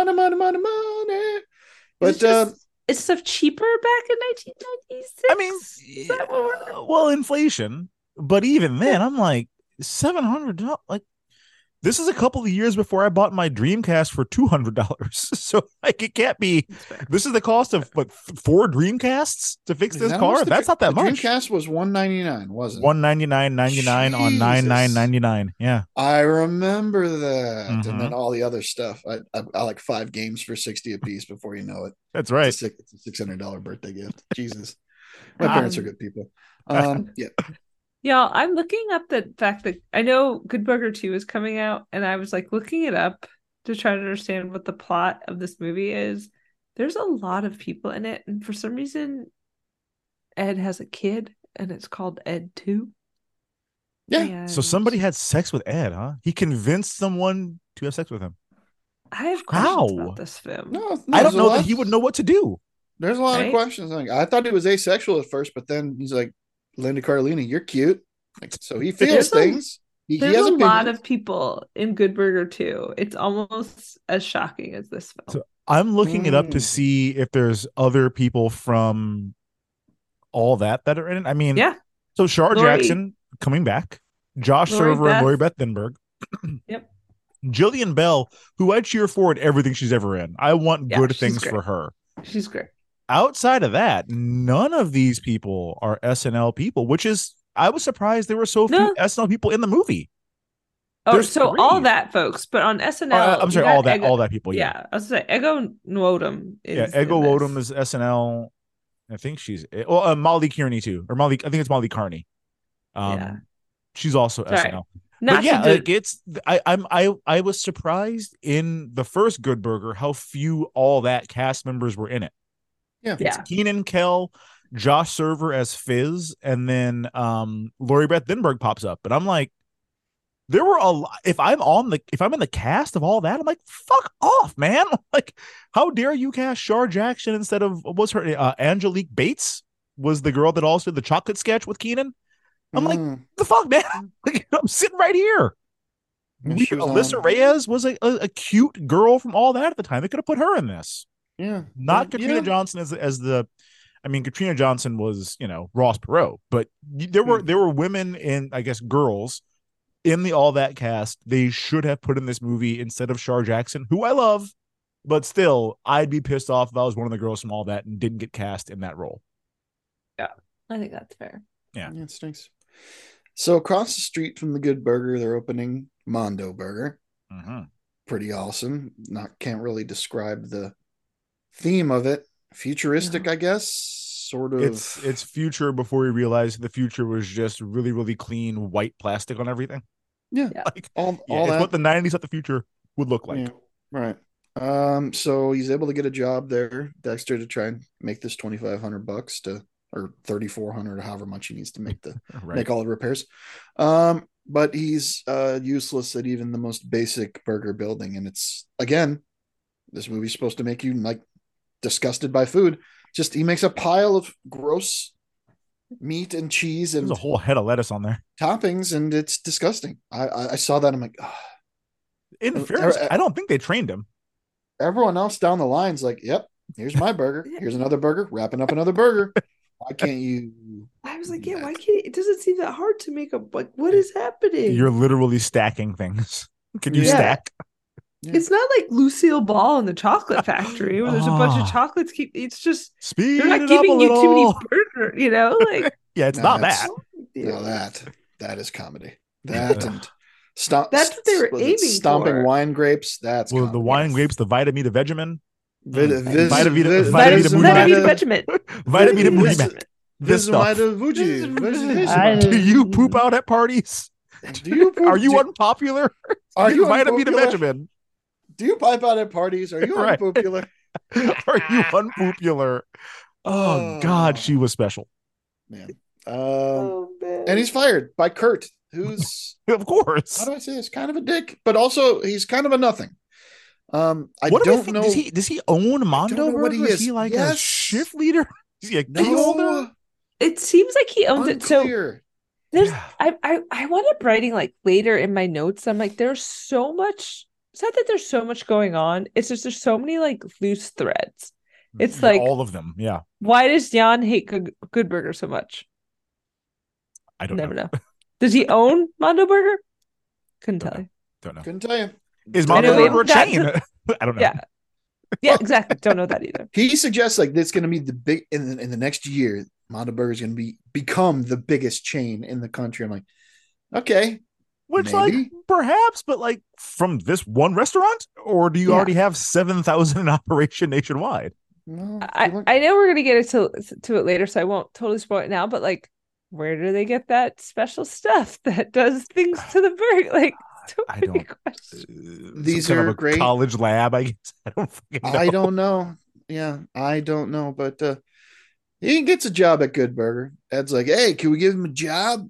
But is stuff cheaper back in 1996? I mean, well, inflation. But even then, I'm like $700. Like, this is a couple of years before I bought my Dreamcast for $200. So like, it can't be. This is the cost of what 4 Dreamcasts to fix this car. That's not that much. Dreamcast was $199, wasn't it? $199.99 on $99.99. Yeah, I remember that. And then all the other stuff. I like 5 games for $60 a piece before you know it. That's right. It's a $600 birthday gift. Jesus, my parents are good people. Yeah. Y'all, I'm looking up the fact that I know Good Burger 2 is coming out, and I was like looking it up to try to understand what the plot of this movie is. There's a lot of people in it, and for some reason, Ed has a kid, and it's called Ed 2. Yeah. And so somebody had sex with Ed, huh? He convinced someone to have sex with him. I have questions about this film. No, I don't know that he would know what to do. There's a lot of questions. I thought he was asexual at first, but then he's like, "Linda Cardellini, you're cute." Like, so he feels things. He There's has a opinions. lot of people in Good Burger 2. It's almost as shocking as this film. So I'm looking it up to see if there's other people from all that are in it. I mean, yeah. So Shar Jackson coming back, Josh Server and Lori Beth Denberg. Yep. Jillian Bell, who I cheer for in everything she's ever in. I want good things for her. She's great. Outside of that, none of these people are SNL people, which is, I was surprised there were so few SNL people in the movie. Oh, There's so 3. all that, folks, but on SNL, I'm sorry, all that people. Yeah, I was gonna say Ego Nwodum. Ego Nwodum is SNL. I think she's Molly Kearney too, or Molly. I think it's Molly Carney. She's also SNL. But yeah, like I was surprised in the first Good Burger how few all that cast members were in it. Yeah, it's Keenan Kell, Josh Server as Fizz, and then Lori Beth Denberg pops up, and I'm like, there were a lot. If I'm in the cast of all that, I'm like, fuck off, man! Like, how dare you cast Shar Jackson instead of what was her Angelique Bates was the girl that also did the chocolate sketch with Keenan. I'm like, the fuck, man! Like, I'm sitting right here. Alyssa Reyes was a cute girl from all that at the time. They could have put her in this. Yeah, not Katrina Johnson as the. I mean, Katrina Johnson was, Ross Perot, but there were women in, I guess, girls in the all that cast. They should have put in this movie instead of Shar Jackson, who I love, but still, I'd be pissed off if I was one of the girls from all that and didn't get cast in that role. Yeah, I think that's fair. Yeah, it stinks. So across the street from the Good Burger, they're opening Mondo Burger. Mm-hmm. Pretty awesome. Can't really describe the theme of it. Futuristic, I guess. Sort of. It's future before we realized the future was just really, really clean white plastic on everything. Yeah. Like all it's that. what the 90s thought the future would look like. Yeah, right. So he's able to get a job there, Dexter, to try and make this $2,500 or 3,400, or however much he needs to make make all the repairs. But he's useless at even the most basic burger building, and it's, again, this movie's supposed to make you like disgusted by food. Just he makes a pile of gross meat and cheese and there's a whole head of lettuce on there, toppings, and it's disgusting. I saw that, I'm like, oh. In fairness, I don't think they trained him. Everyone else down the line's like, yep, here's my burger. Here's another burger. Wrapping up another burger. Why can't you? I was like, yeah, why can't it doesn't seem that hard to make a, like, what is happening? You're literally stacking things. Can you stack? Yeah. It's not like Lucille Ball in the Chocolate Factory where there's a bunch of chocolates. It's just they're not giving you too many burgers, you know? Like, yeah, it's not that. No, that is comedy. That and that's what they were aiming stomping for. Wine grapes. That's well, the wine grapes, the Vitamita Vegemin. Vitamita Vegemin. Vitamita Movie. This stuff. Do you poop out at parties? Are you unpopular? Are you Vitamita Vegemin? Do you pipe out at parties? Are you unpopular? Are you unpopular? Oh God, she was special. Man. Man. And he's fired by Kurt, who's of course. How do I say this? Kind of a dick, but also he's kind of a nothing. I don't know. Does he own Mondo Burger? Is he like a shift leader? Is he a key holder? It seems like he owns it. So there's I wound up writing like later in my notes. I'm like, there's so much. It's not that there's so much going on. It's just there's so many like loose threads. It's like all of them. Yeah. Why does Jan hate Good Burger so much? I don't know. Does he own Mondo Burger? Couldn't tell you. Don't know. Couldn't tell you. Is Mondo Burger a chain? I don't know. Yeah. Yeah, exactly. Don't know that either. He suggests like this going to be the big in the next year. Mondo Burger is going to become the biggest chain in the country. I'm like, okay, which maybe. Like perhaps, but like from this one restaurant, or do you already have 7,000 in operation nationwide? No, I know we're going to get to it later, so I won't totally spoil it now. But like, where do they get that special stuff that does things to the burger? Like, I don't. These are a great college lab, I guess. I don't know. Yeah, I don't know, but he gets a job at Good Burger. Ed's like, hey, can we give him a job?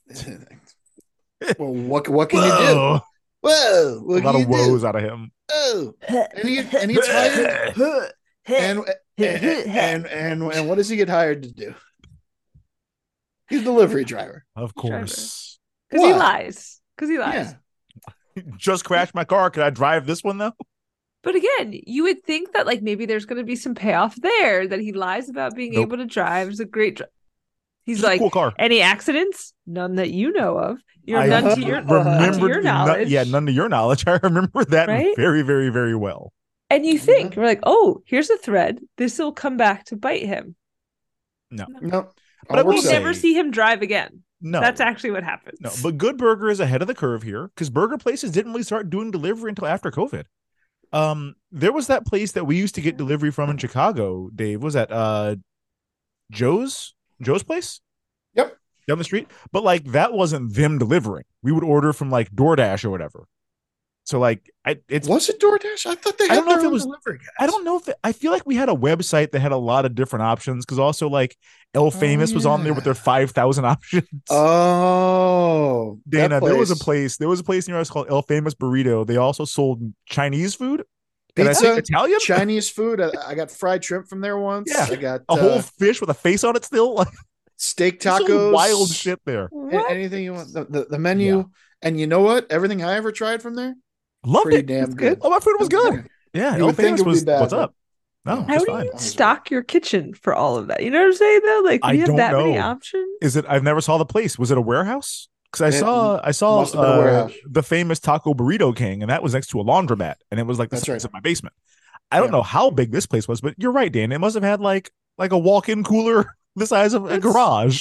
Well, what can you do? Whoa, what a lot of woes out of him. Oh, and he's hired. and what does he get hired to do? He's a delivery driver, of course, because he lies. Yeah. Just crashed my car. Can I drive this one though? But again, you would think that like maybe there's going to be some payoff there, that he lies about being able to drive. It's a great He's like, cool car. Any accidents? None that you know of. None to your knowledge. None to your knowledge. I remember that very, very, very well. And you think, we're like, oh, here's a thread. This will come back to bite him. No. But we'll never see him drive again. No. That's actually what happens. No, but Good Burger is ahead of the curve here because burger places didn't really start doing delivery until after COVID. There was that place that we used to get delivery from in Chicago, Dave. Was that Joe's place? Yep. Down the street. But like that wasn't them delivering. We would order from like DoorDash or whatever. So like was it DoorDash? I thought they had their own delivery guys. I don't know if I feel like we had a website that had a lot of different options because also like El Famous was on there with their 5,000 options. Oh, Dana, there was a place near us called El Famous Burrito. They also sold Chinese food. Pizza, Italian Chinese food. I got fried shrimp from there once. Yeah, I got a whole fish with a face on it still. Like steak tacos, wild shit there. Anything you want. The menu, yeah. And you know what? Everything I ever tried from there, loved it. Damn good. Oh, my food was good. Yeah, you would think it would be bad. What's up? No, how do you stock your kitchen for all of that? You know what I'm saying though? Like, do you have that many options? Is it? I've never saw the place. Was it a warehouse? Because I saw the famous Taco Burrito King, and that was next to a laundromat, and it was like the size of my basement. I don't know how big this place was, but you're right, Dan. It must have had like a walk-in cooler the size of a garage.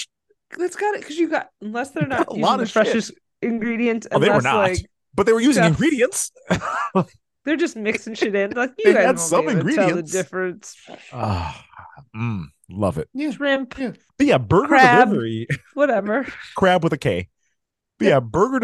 that's got it because you got unless they're not a using lot the of shit. freshest ingredients. Oh, they were unless, not, like, but they were using stuff- ingredients. They're just mixing shit in. Like They you guys had won't some be able to tell the ingredients. difference. Love it. Yeah. Shrimp, Yeah. But yeah, burger crab, delivery, whatever. crab with a K. But yeah, burger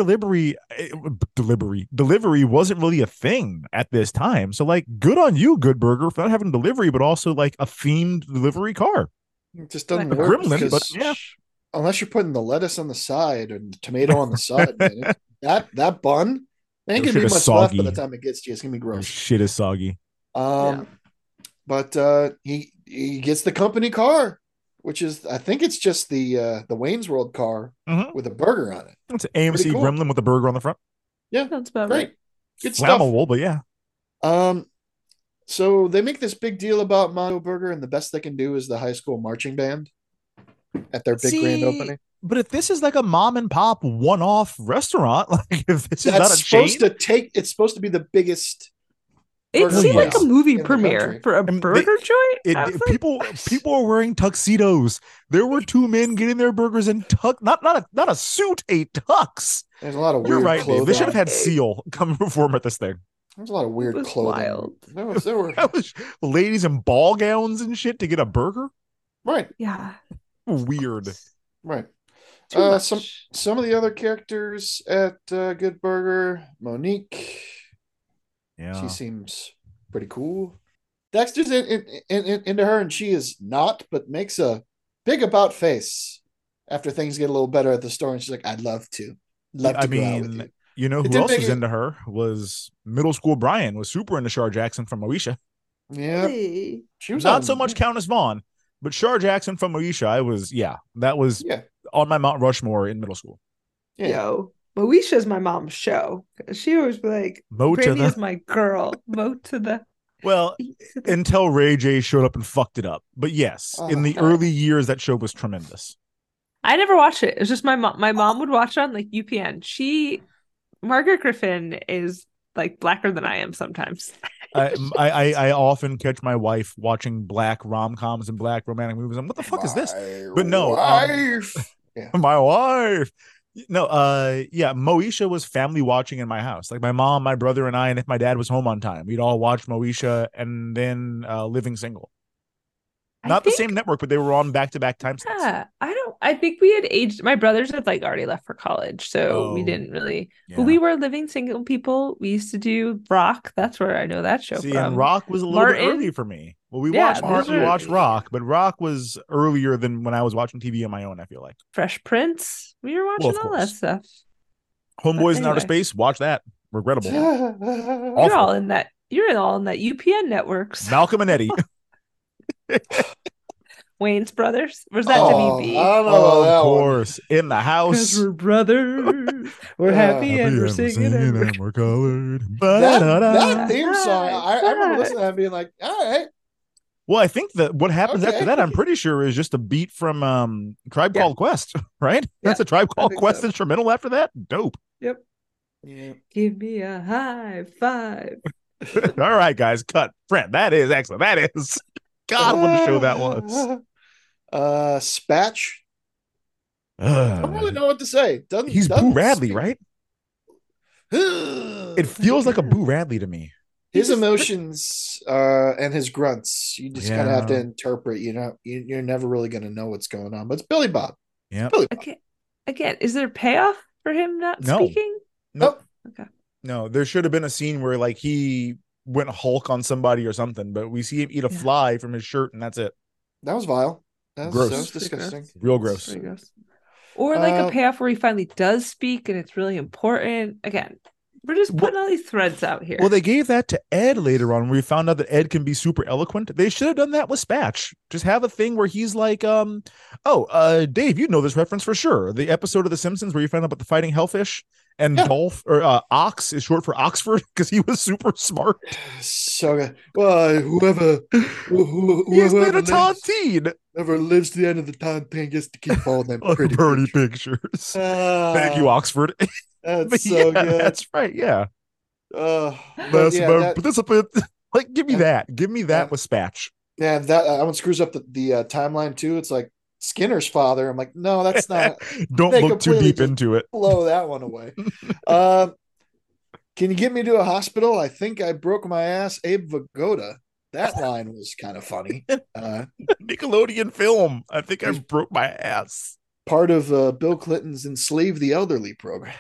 delivery wasn't really a thing at this time. So like, good on you, Good Burger, for not having delivery, but also like a themed delivery car. It just doesn't Like a work gremlin, because but yeah. unless you're putting the lettuce on the side and the tomato on the side, man, that bun ain't Your gonna be shit is much left by soggy. the time it gets to you. It's gonna be Your gross. shit is soggy. But he gets the company car, which is I think it's just the Wayne's World car with a burger on it. It's an AMC Pretty cool. gremlin with a burger on the front. Yeah, That's about great. right. Good stuff. Flammable, but yeah. So they make this big deal about Mondo Burger, and the best they can do is the high school marching band at their big grand opening. But if this is like a mom and pop one-off restaurant, like if this is That's not a supposed chain, it's supposed to be the biggest. It burger seemed like a place movie in the premiere country. for a burger joint. I was like, people are wearing tuxedos. There were two men getting their burgers in not a suit, a tux. There's a lot of You're weird right, Dave. clothing. They should have had Seal come perform at this thing. There's a lot of weird was clothing. wild. There were That was ladies in ball gowns and shit to get a burger. right, yeah. Weird. right. Too much. Some of the other characters at Good Burger, Monique. Yeah. She seems pretty cool. Dexter's into her, and she is not, but makes a big about face after things get a little better at the store. And she's like, "I'd love to go out with you." You know It who did else make was it- into her was middle school Brian was super into Shar Jackson from Moesha. Yeah, Hey. she was Not so much Countess Vaughn, but Shar Jackson from Moesha. That was Yeah, on my Mount Rushmore in middle school. yeah. Yo, Moesha's my mom's show. She always be like, Mo to Granny the- is my girl. Mo to the Well, until Ray J showed up and fucked it up. But yes, in the early years, that show was tremendous. I never watched it. It's just my mom. My mom would watch it on like UPN. Margaret Griffin is like blacker than I am sometimes. I often catch my wife watching black rom-coms and black romantic movies. I'm, what the fuck is this? But no, wife. Yeah. my wife. No, Moesha was family watching in my house. Like my mom, my brother, and I, and if my dad was home on time, we'd all watch Moesha and then Living Single. Not the same network, but they were on back-to-back time slots. Yeah, I think we had aged. My brothers had like already left for college, so we Oh, didn't really. yeah. But we were living single people. We used to do Rock. That's where I know that show See, from. and Rock was a little Martin. bit early for me. Well, we Yeah, watched those Martin, we are- watched Rock, but Rock was earlier than when I was watching TV on my own, I feel like. Fresh Prince. We were watching Well, of all that course. stuff. Homeboys in Outer anyway. Space, watch that. Regrettable. You're Awful. all in that. You're all in that UPN networks. Malcolm and Eddie. Wayne's Brothers. Was that Oh, WB? I don't know about Of that one. course. In the house. We're brothers. We're happy and we're singing. And we're... and we're colored. That theme song, I remember High listening to that and being like, all right. Well, I think that what happens Okay. after that, I'm pretty sure, is just a beat from Tribe Called Quest, right? That's a Tribe Called think Quest so. instrumental after that? Dope. Yep. Yeah. Give me a high five. All right, guys, cut. Friend, that is excellent. That is. God, what a show that was. Spatch. I don't really know what to say. He's doesn't Boo Radley, speak. right? It feels like a Boo Radley to me. His emotions and his grunts, you just kind of have to Yeah. interpret. You're never really going to know what's going on. But it's Billy Bob. Yeah. Billy Bob. Again, is there payoff for him not No. speaking? Nope. Okay. No, there should have been a scene where like he went Hulk on somebody or something, but we see him eat a fly from his shirt and that's it. That was vile. That Gross. was disgusting. Real gross. Pretty gross. Or like a Uh, payoff where he finally does speak and it's really important. Again, we're just putting all these threads out here. Well, they gave that to Ed later on. Where we found out that Ed can be super eloquent. They should have done that with Spatch. Just have a thing where he's like, Dave, you know this reference for sure. The episode of The Simpsons where you found out about the fighting hellfish and Dolph or Ox is short for Oxford because he was super smart. So good. Well, whoever He's made a tontine. Whoever lives to the end of the tontine gets to keep all them Oh, pretty pretty pictures. Thank you, Oxford. That's But so yeah, good. that's right. Yeah. But That's yeah, about that- participant. Like, give me that. Give me that with Spatch. Yeah, that one screws up the timeline too. It's like Skinner's father. I'm like, no, that's not. Don't look too deep into it. Blow that one away. Can you get me to a hospital? I think I broke my ass. Abe Vigoda. That line was kind of funny. Nickelodeon film. I think I broke my ass. Part of Bill Clinton's Enslave the Elderly program.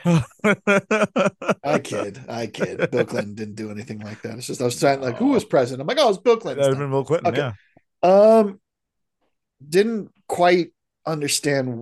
I kid. Bill Clinton didn't do anything like that. It's just I was trying like, who was president? I'm like, oh, it's Bill Clinton. That would have been Bill Clinton. Okay. Yeah. Didn't quite understand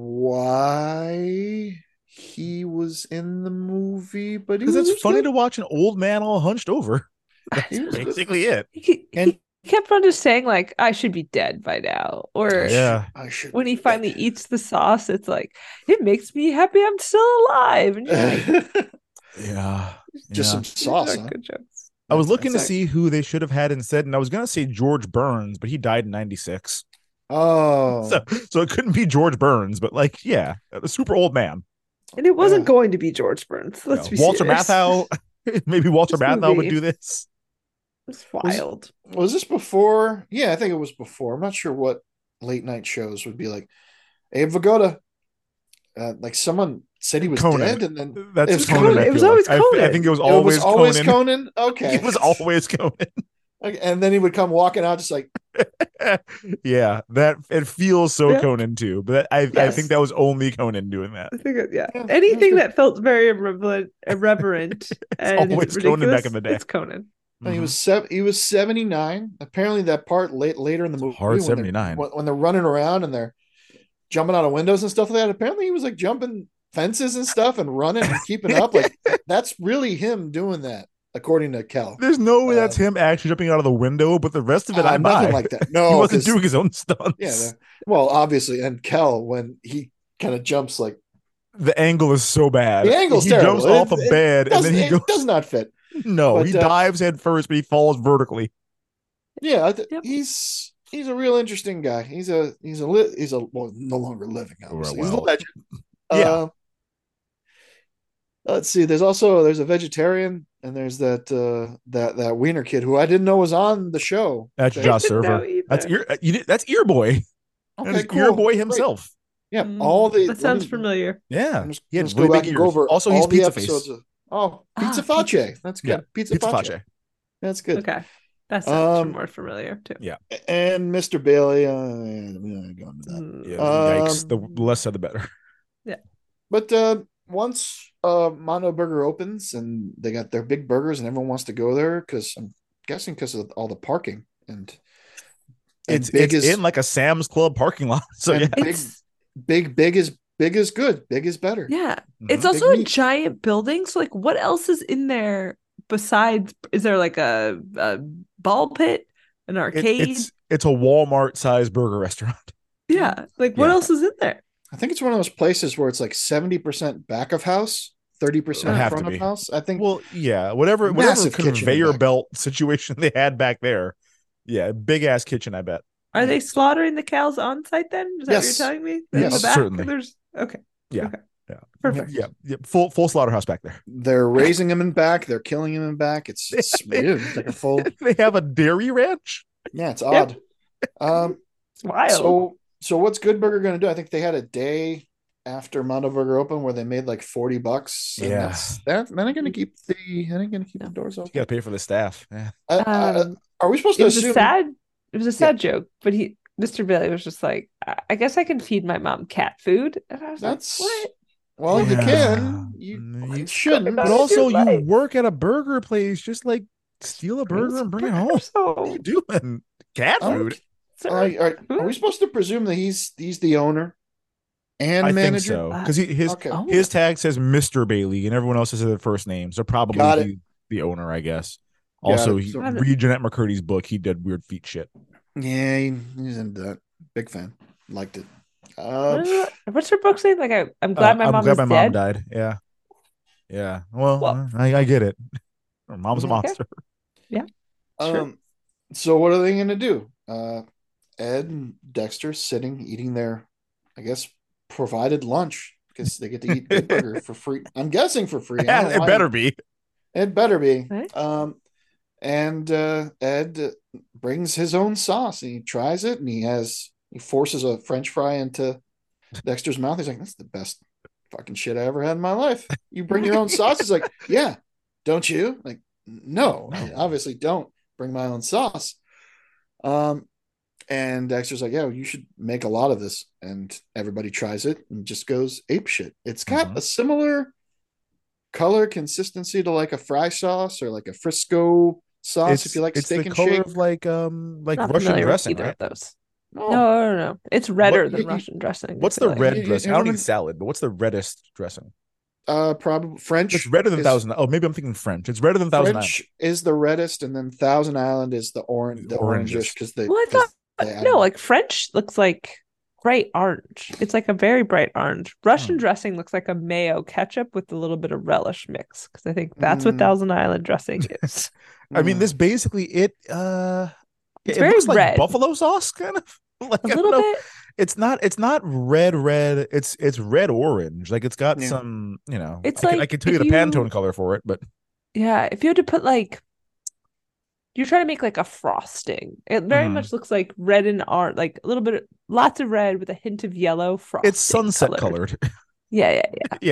why he was in the movie, but because it's funny to watch an old man all hunched over. That's basically it. He kept on just saying like, I should be dead by now, or I should. When he finally eats the sauce, it's like, it makes me happy I'm still alive. And you're like, just some sauce. Good jokes. I was looking to see who they should have had instead, and I was gonna say George Burns, but he died in '96. Oh, so it couldn't be George Burns, but like, a super old man. And it wasn't going to be George Burns. Let's be Walter serious. Matthau. Maybe Walter Matthau would do this. It's wild. Was this before? Yeah, I think it was before. I'm not sure what late night shows would be like. Abe Vigoda. Like someone said he was Conan. dead, and then That's it was Conan. Conan. It was always Conan. I think it was always Conan. Okay, it was always Conan. And then he would come walking out just like, yeah, that it feels so Conan too. But I think that was only Conan doing that. I think anything that felt very irreverent and always ridiculous, Conan back in the day. It's Conan. And he was 79. Apparently, that part later in the movie, hard 79 when they're running around and they're jumping out of windows and stuff like that. Apparently, he was like jumping fences and stuff and running and keeping up. Like that's really him doing that. According to Kel, there's no way that's him actually jumping out of the window, but the rest of it, I'm nothing like that. No, he wasn't doing his own stunts. Yeah, well, obviously, and Kel when he kind of jumps, like the angle is so bad. The angle's he terrible. Jumps off a bed and then he goes. Does not fit. No, but, he dives head first, but he falls vertically. Yeah, he's a real interesting guy. He's no longer living. Obviously. He's a legend. Yeah. Let's see. There's a vegetarian, and there's that Wiener kid who I didn't know was on the show. That's Josh Server. That's Ear Boy. Okay, that's cool. Ear Boy himself. Great. Yeah, that sounds familiar. Yeah, he had really big ears. Also, he's Pizza Face. Pizza Face. That's good. Yeah, Pizza Face. That's good. Okay, that sounds more familiar too. Yeah, and Mr. Bailey. We're not going to that. Yeah, yikes. The less said, the better. Yeah, but once Mondo Burger opens and they got their big burgers and everyone wants to go there because I'm guessing because of all the parking and it's in like a Sam's Club parking lot. So yeah, big is good. Big is better. Yeah, it's also a giant building. So like, what else is in there besides? Is there like a ball pit, an arcade? It's a Walmart sized burger restaurant. Yeah, like what else is in there? I think it's one of those places where it's like 70% back of house, 30% front of house. I think. Well, yeah, whatever conveyor belt situation they had back there. Yeah, big ass kitchen, I bet. Are they slaughtering the cows on site then? Is that what you're telling me? Yes, in the back? Certainly. There's okay. Yeah. Okay. Yeah. Perfect. Yeah. Full slaughterhouse back there. They're raising him in back. They're killing him in back. It's weird. It's like a full. They have a dairy ranch. Yeah, it's odd. It's wild. So what's Good Burger going to do? I think they had a day after Mondo Burger opened where they made like $40. Yeah, that ain't going to keep the doors open. You got to pay for the staff. Yeah. Are we supposed to assume? It was a sad joke, but Mr. Bailey was just like, I guess I can feed my mom cat food, and I was like, what? Well, you can. You shouldn't. But also, you work at a burger place. Just like steal a burger and bring it home. What are you doing? Cat food. Are we supposed to presume that he's the owner and manager? I think so, because his tag says Mr. Bailey and everyone else says their first name, so probably he's the owner, I guess. Also, read Jeanette McCurdy's book. He did weird feet shit. Yeah, he's into that. Big fan. Liked it. What's her book's name? Like, I'm glad my mom died. Yeah. Yeah. Well, I get it. Her mom's a monster. Yeah. Sure. So what are they going to do? Ed and Dexter eating their, I guess, provided lunch because they get to eat Good Burger for free. I'm guessing for free. It better be. It better be. Right. And Ed brings his own sauce and he tries it and he has He forces a French fry into Dexter's mouth. He's like, "That's the best fucking shit I ever had in my life. You bring your own sauce?" He's like, "Yeah, don't you?" Like, no, I obviously don't bring my own sauce. And Dexter's like, "Yeah, you should make a lot of this." And everybody tries it and just goes ape shit. It's got a similar color consistency to like a fry sauce or like a Frisco sauce. If you like steak and shake, it's the color of like Russian dressing, right? Those. No. It's redder than Russian dressing. What's the red dressing? I don't eat salad, but what's the reddest dressing? Probably French. It's redder than Thousand. Oh, maybe I'm thinking French. It's redder than Thousand Island. French is the reddest, and then Thousand Island is the orangish because they. Well, I thought no, like French looks like bright orange. It's like a very bright orange. Russian dressing looks like a mayo ketchup with a little bit of relish mix, because I think that's what Thousand Island dressing is. I mean, this basically it very looks like red. buffalo sauce, kind of. Like, a little bit. It's not red. It's red orange. Like it's got some, It's I can tell you the Pantone color for it, but yeah, if you had to put like, you're trying to make like a frosting, it very much looks like red and orange, like a little bit, lots of red with a hint of yellow frosting. It's sunset colored. Yeah.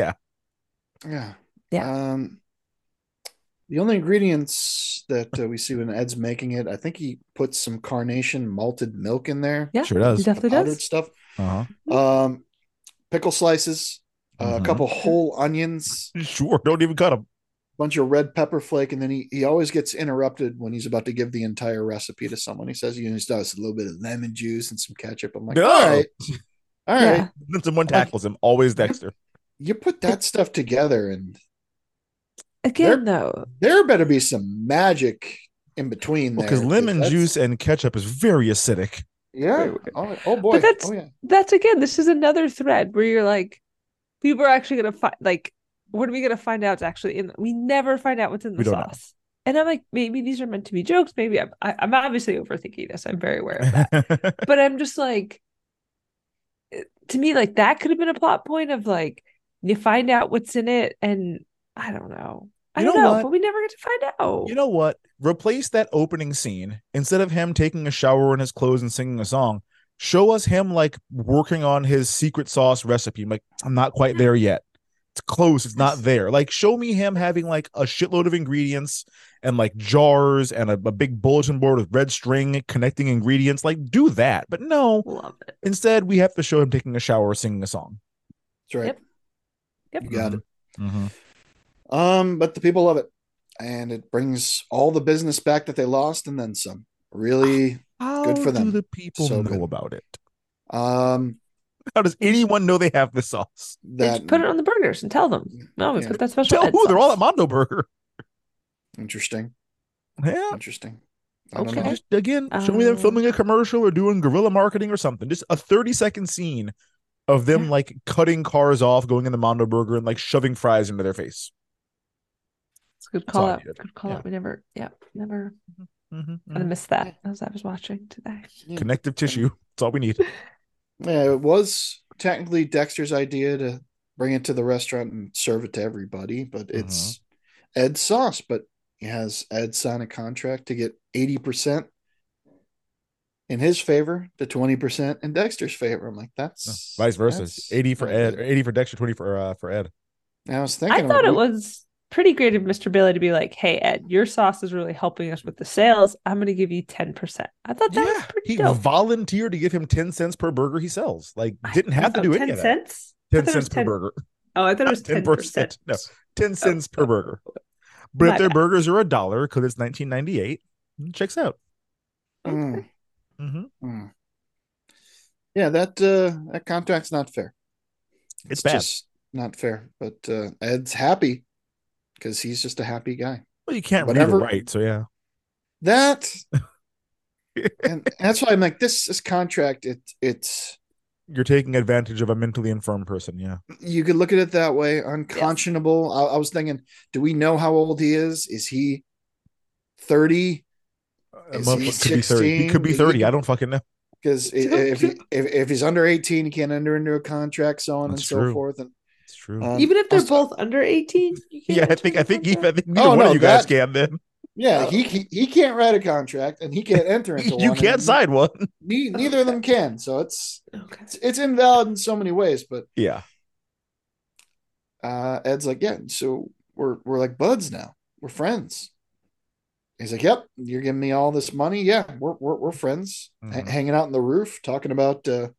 The only ingredients that we see when Ed's making it, I think he puts some Carnation malted milk in there. Yeah, sure does. He definitely does. Stuff. Pickle slices, a couple whole onions. Sure, don't even cut them. Bunch of red pepper flake, and then he always gets interrupted when he's about to give the entire recipe to someone. He says, "You just a little bit of lemon juice and some ketchup." I'm like, no. all right. Then someone tackles him. Always Dexter. You put that stuff together, and again, there better be some magic in between there, because lemon juice and ketchup is very acidic. Yeah. Oh boy. But that's again, this is another thread where you're like, people are actually gonna find, like, what are we gonna find out? It's actually in. We never find out what's in the sauce. And I'm like, maybe these are meant to be jokes. Maybe I'm obviously overthinking this. I'm very aware of that. But I'm just like, to me, like that could have been a plot point of like, you find out what's in it, and I don't know. I don't know, but we never get to find out. You know what? Replace that opening scene. Instead of him taking a shower in his clothes and singing a song, show us him like working on his secret sauce recipe. I'm like, I'm not quite there yet. It's close. It's not there. Like, show me him having like a shitload of ingredients and like jars and a big bulletin board with red string connecting ingredients. Like, do that. But no. Love it. Instead, we have to show him taking a shower, singing a song. That's right. Yep. You got it. Mm-hmm. But the people love it, and it brings all the business back that they lost, and then some. Really good for them. How do the people know about it? How does anyone know they have the sauce? Just put it on the burgers and tell them. No, we put that special. Tell who? They're all at Mondo Burger. Interesting. Yeah. Interesting. Okay. Just, again, show me them filming a commercial or doing guerrilla marketing or something. Just a 30-second scene of them like cutting cars off, going into Mondo Burger and like shoving fries into their face. It's a good call out. Good call out. We never. I missed that as I was watching today. Connective tissue. That's all we need. Yeah, it was technically Dexter's idea to bring it to the restaurant and serve it to everybody, but it's Ed's sauce. But he has Ed sign a contract to get 80% in his favor to 20% in Dexter's favor. I'm like, that's vice versa. 80 for Ed, or 80 for Dexter, 20 for Ed. I was thinking. I thought it was pretty great of Mr. Bailey to be like, "Hey Ed, your sauce is really helping us with the sales. I'm going to give you 10%." I thought that was pretty dope. He volunteered to give him 10 cents per burger he sells. Like, didn't have to do any of that. 10 cents? 10 cents per burger. Oh, I thought it was 10%. No, 10 cents per burger. But if their burgers are $1 because it's 1998, it checks out. Okay. Yeah, that contract's not fair. It's bad. Just not fair. But Ed's happy because he's just a happy guy. Well, you can't read it right, so yeah. That and that's why I'm like, this contract, it's you're taking advantage of a mentally infirm person. Yeah, you could look at it that way. Unconscionable. Yes. I was thinking, do we know how old he is? Is he 30? Is he 16? He could be 30. I don't fucking know. Because if he's under 18, he can't enter into a contract, so on and so forth. And it's true. Even if they're both under 18, I think either one of you guys can then. Yeah, he can't write a contract and he can't enter into one. You can't sign one. Neither of them can. So it's invalid in so many ways. But yeah, Ed's like, yeah, so we're like buds now. We're friends. He's like, yep, you're giving me all this money. Yeah, we're friends. Hanging out on the roof, talking about that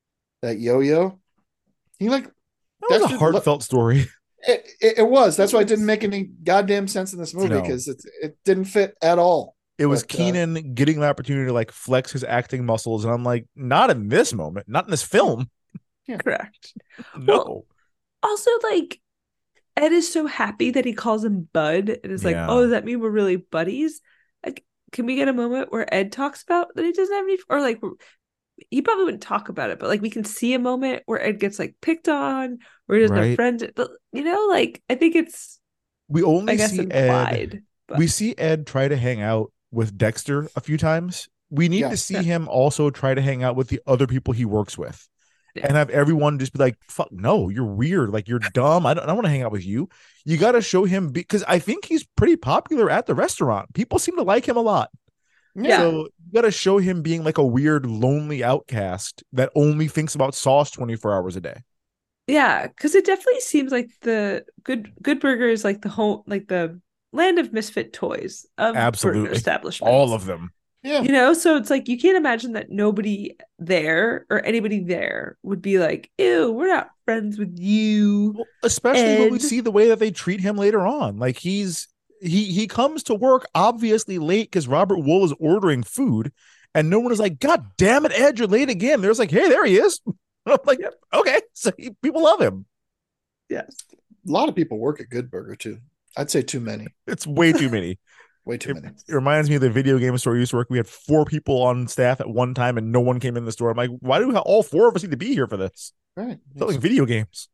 yo-yo. He like that was a heartfelt story. It was. That's why it didn't make any goddamn sense in this movie because it didn't fit at all. It was Keenan getting the opportunity to like flex his acting muscles, and I'm like, not in this moment, not in this film. Yeah. Correct. No. Well, also, like, Ed is so happy that he calls him Bud, and is like, "Oh, does that mean we're really buddies?" Like, can we get a moment where Ed talks about that he doesn't have any, or like, he probably wouldn't talk about it, but like we can see a moment where Ed gets like picked on, or he doesn't have friends. But like I think it's we only see implied, Ed. But... We see Ed try to hang out with Dexter a few times. We need to see him also try to hang out with the other people he works with, and have everyone just be like, "Fuck no, you're weird. Like you're dumb. I don't want to hang out with you." You got to show him because I think he's pretty popular at the restaurant. People seem to like him a lot. Yeah. So you got to show him being like a weird, lonely outcast that only thinks about sauce 24 hours a day. Yeah, because it definitely seems like the Good Burger is like the home, like the land of misfit toys of burger establishments. All of them. Yeah. So it's like you can't imagine that nobody there or anybody there would be like, "Ew, we're not friends with you." Well, especially when we see the way that they treat him later on. Like he comes to work obviously late because Robert Wuhl is ordering food, and no one is like, "God damn it, Ed, you're late again." There's like, "Hey, there he is." I'm like, okay, so people love him. Yes, a lot of people work at Good Burger too. I'd say too many. It's way too many. Way too many. It reminds me of the video game store I used to work. We had 4 people on staff at one time, and no one came in the store. I'm like, why do all 4 of us need to be here for this? Right, selling video games.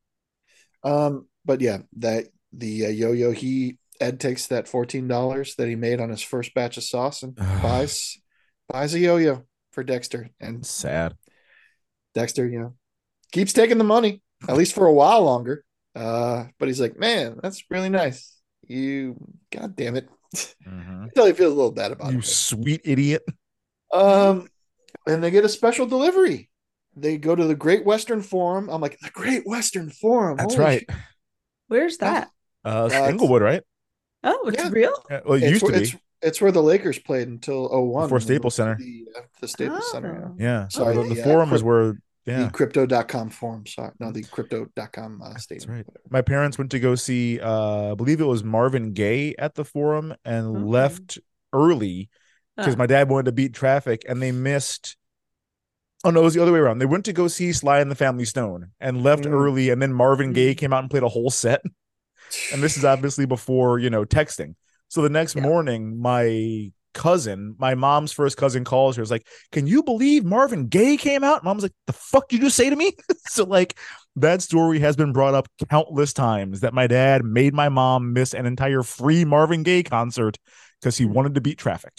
But yeah, that the yo-yo, Ed takes that $14 that he made on his first batch of sauce and buys a yo-yo for Dexter. And sad. Dexter, keeps taking the money, at least for a while longer. But he's like, man, that's really nice. God damn it. Until he feels a little bad about it. You sweet idiot. And they get a special delivery. They go to the Great Western Forum. I'm like, the Great Western Forum. That's right. Where's that? Inglewood, right? Oh, it's real? Well, it used to be. It's where the Lakers played until 01. Before Staples Center. The Staples Center. Yeah. Sorry, the forum was where... Yeah. The Crypto.com forum. Sorry. No, the Crypto.com stadium. That's right. My parents went to go see, I believe it was Marvin Gaye at the forum and left early because my dad wanted to beat traffic and they missed... Oh, no, it was the other way around. They went to go see Sly and the Family Stone and left early, and then Marvin Gaye came out and played a whole set. And this is obviously before, texting. So the next morning, my cousin, my mom's first cousin, calls her. It's like, can you believe Marvin Gaye came out? Mom's like, the fuck did you just say to me? So like that story has been brought up countless times that my dad made my mom miss an entire free Marvin Gaye concert because he wanted to beat traffic.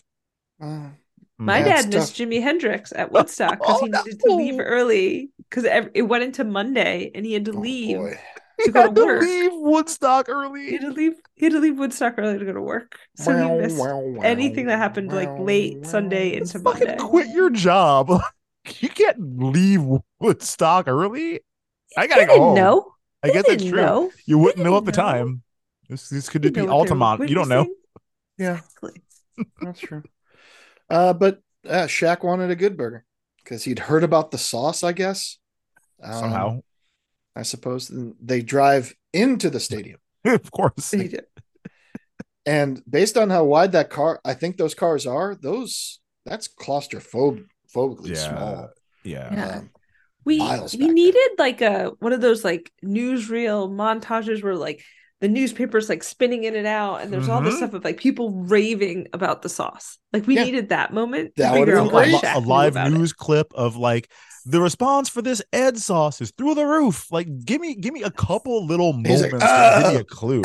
My dad missed Jimi Hendrix at Woodstock because he needed to leave early because it went into Monday and he had to leave to go to work. Leave Woodstock early. He had to leave Woodstock early to go to work. So he missed anything that happened like late Sunday into Monday. Quit your job. You can't leave Woodstock early. I gotta go home. No, I guess that's true. You wouldn't know at the time. This could be Altamont. You don't know. Yeah, that's true. But Shaq wanted a Good Burger because he'd heard about the sauce, I guess. Somehow. I suppose. They drive into the stadium. Of course. They did. And based on how wide that car, I think those cars are, that's claustrophobically small. Yeah. We needed like one of those like newsreel montages where like the newspaper's like spinning in and out, and there's all this stuff of like people raving about the sauce. Like we needed that moment. That would have been a live news clip of like the response for this Ed sauce is through the roof. Like give me a couple little moments to give me a clue.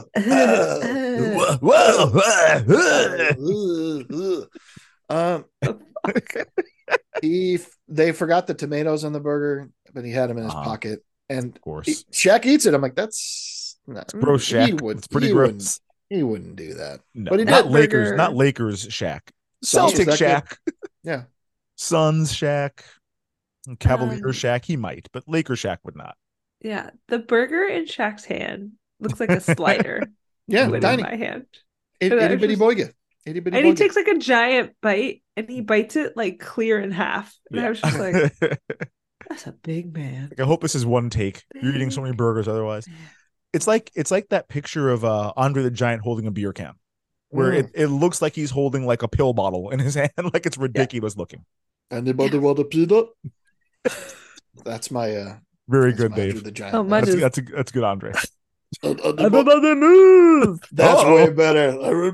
They forgot the tomatoes on the burger, but he had them in his pocket, and of course Shaq eats it. I'm like, that's gross, Shaq. It's pretty gross. He wouldn't do that. No, but he not did. Lakers, not Lakers Shaq. Celtic Shaq. Yeah. Suns Shaq. Cavalier Shaq. He might, but Lakers Shaq would not. Yeah, the burger in Shaq's hand looks like a slider. Yeah, tiny. In my hand. Itty bitty boyga. And he takes like a giant bite and he bites it like clear in half. And I was just like, that's a big man. Like, I hope this is one take. You're eating so many burgers otherwise. It's like that picture of Andre the Giant holding a beer can, where it looks like he's holding like a pill bottle in his hand, like it's ridiculous looking. Anybody want a peanut? That's my very good, Dave. That's good, Andre. Everybody move. That's way better.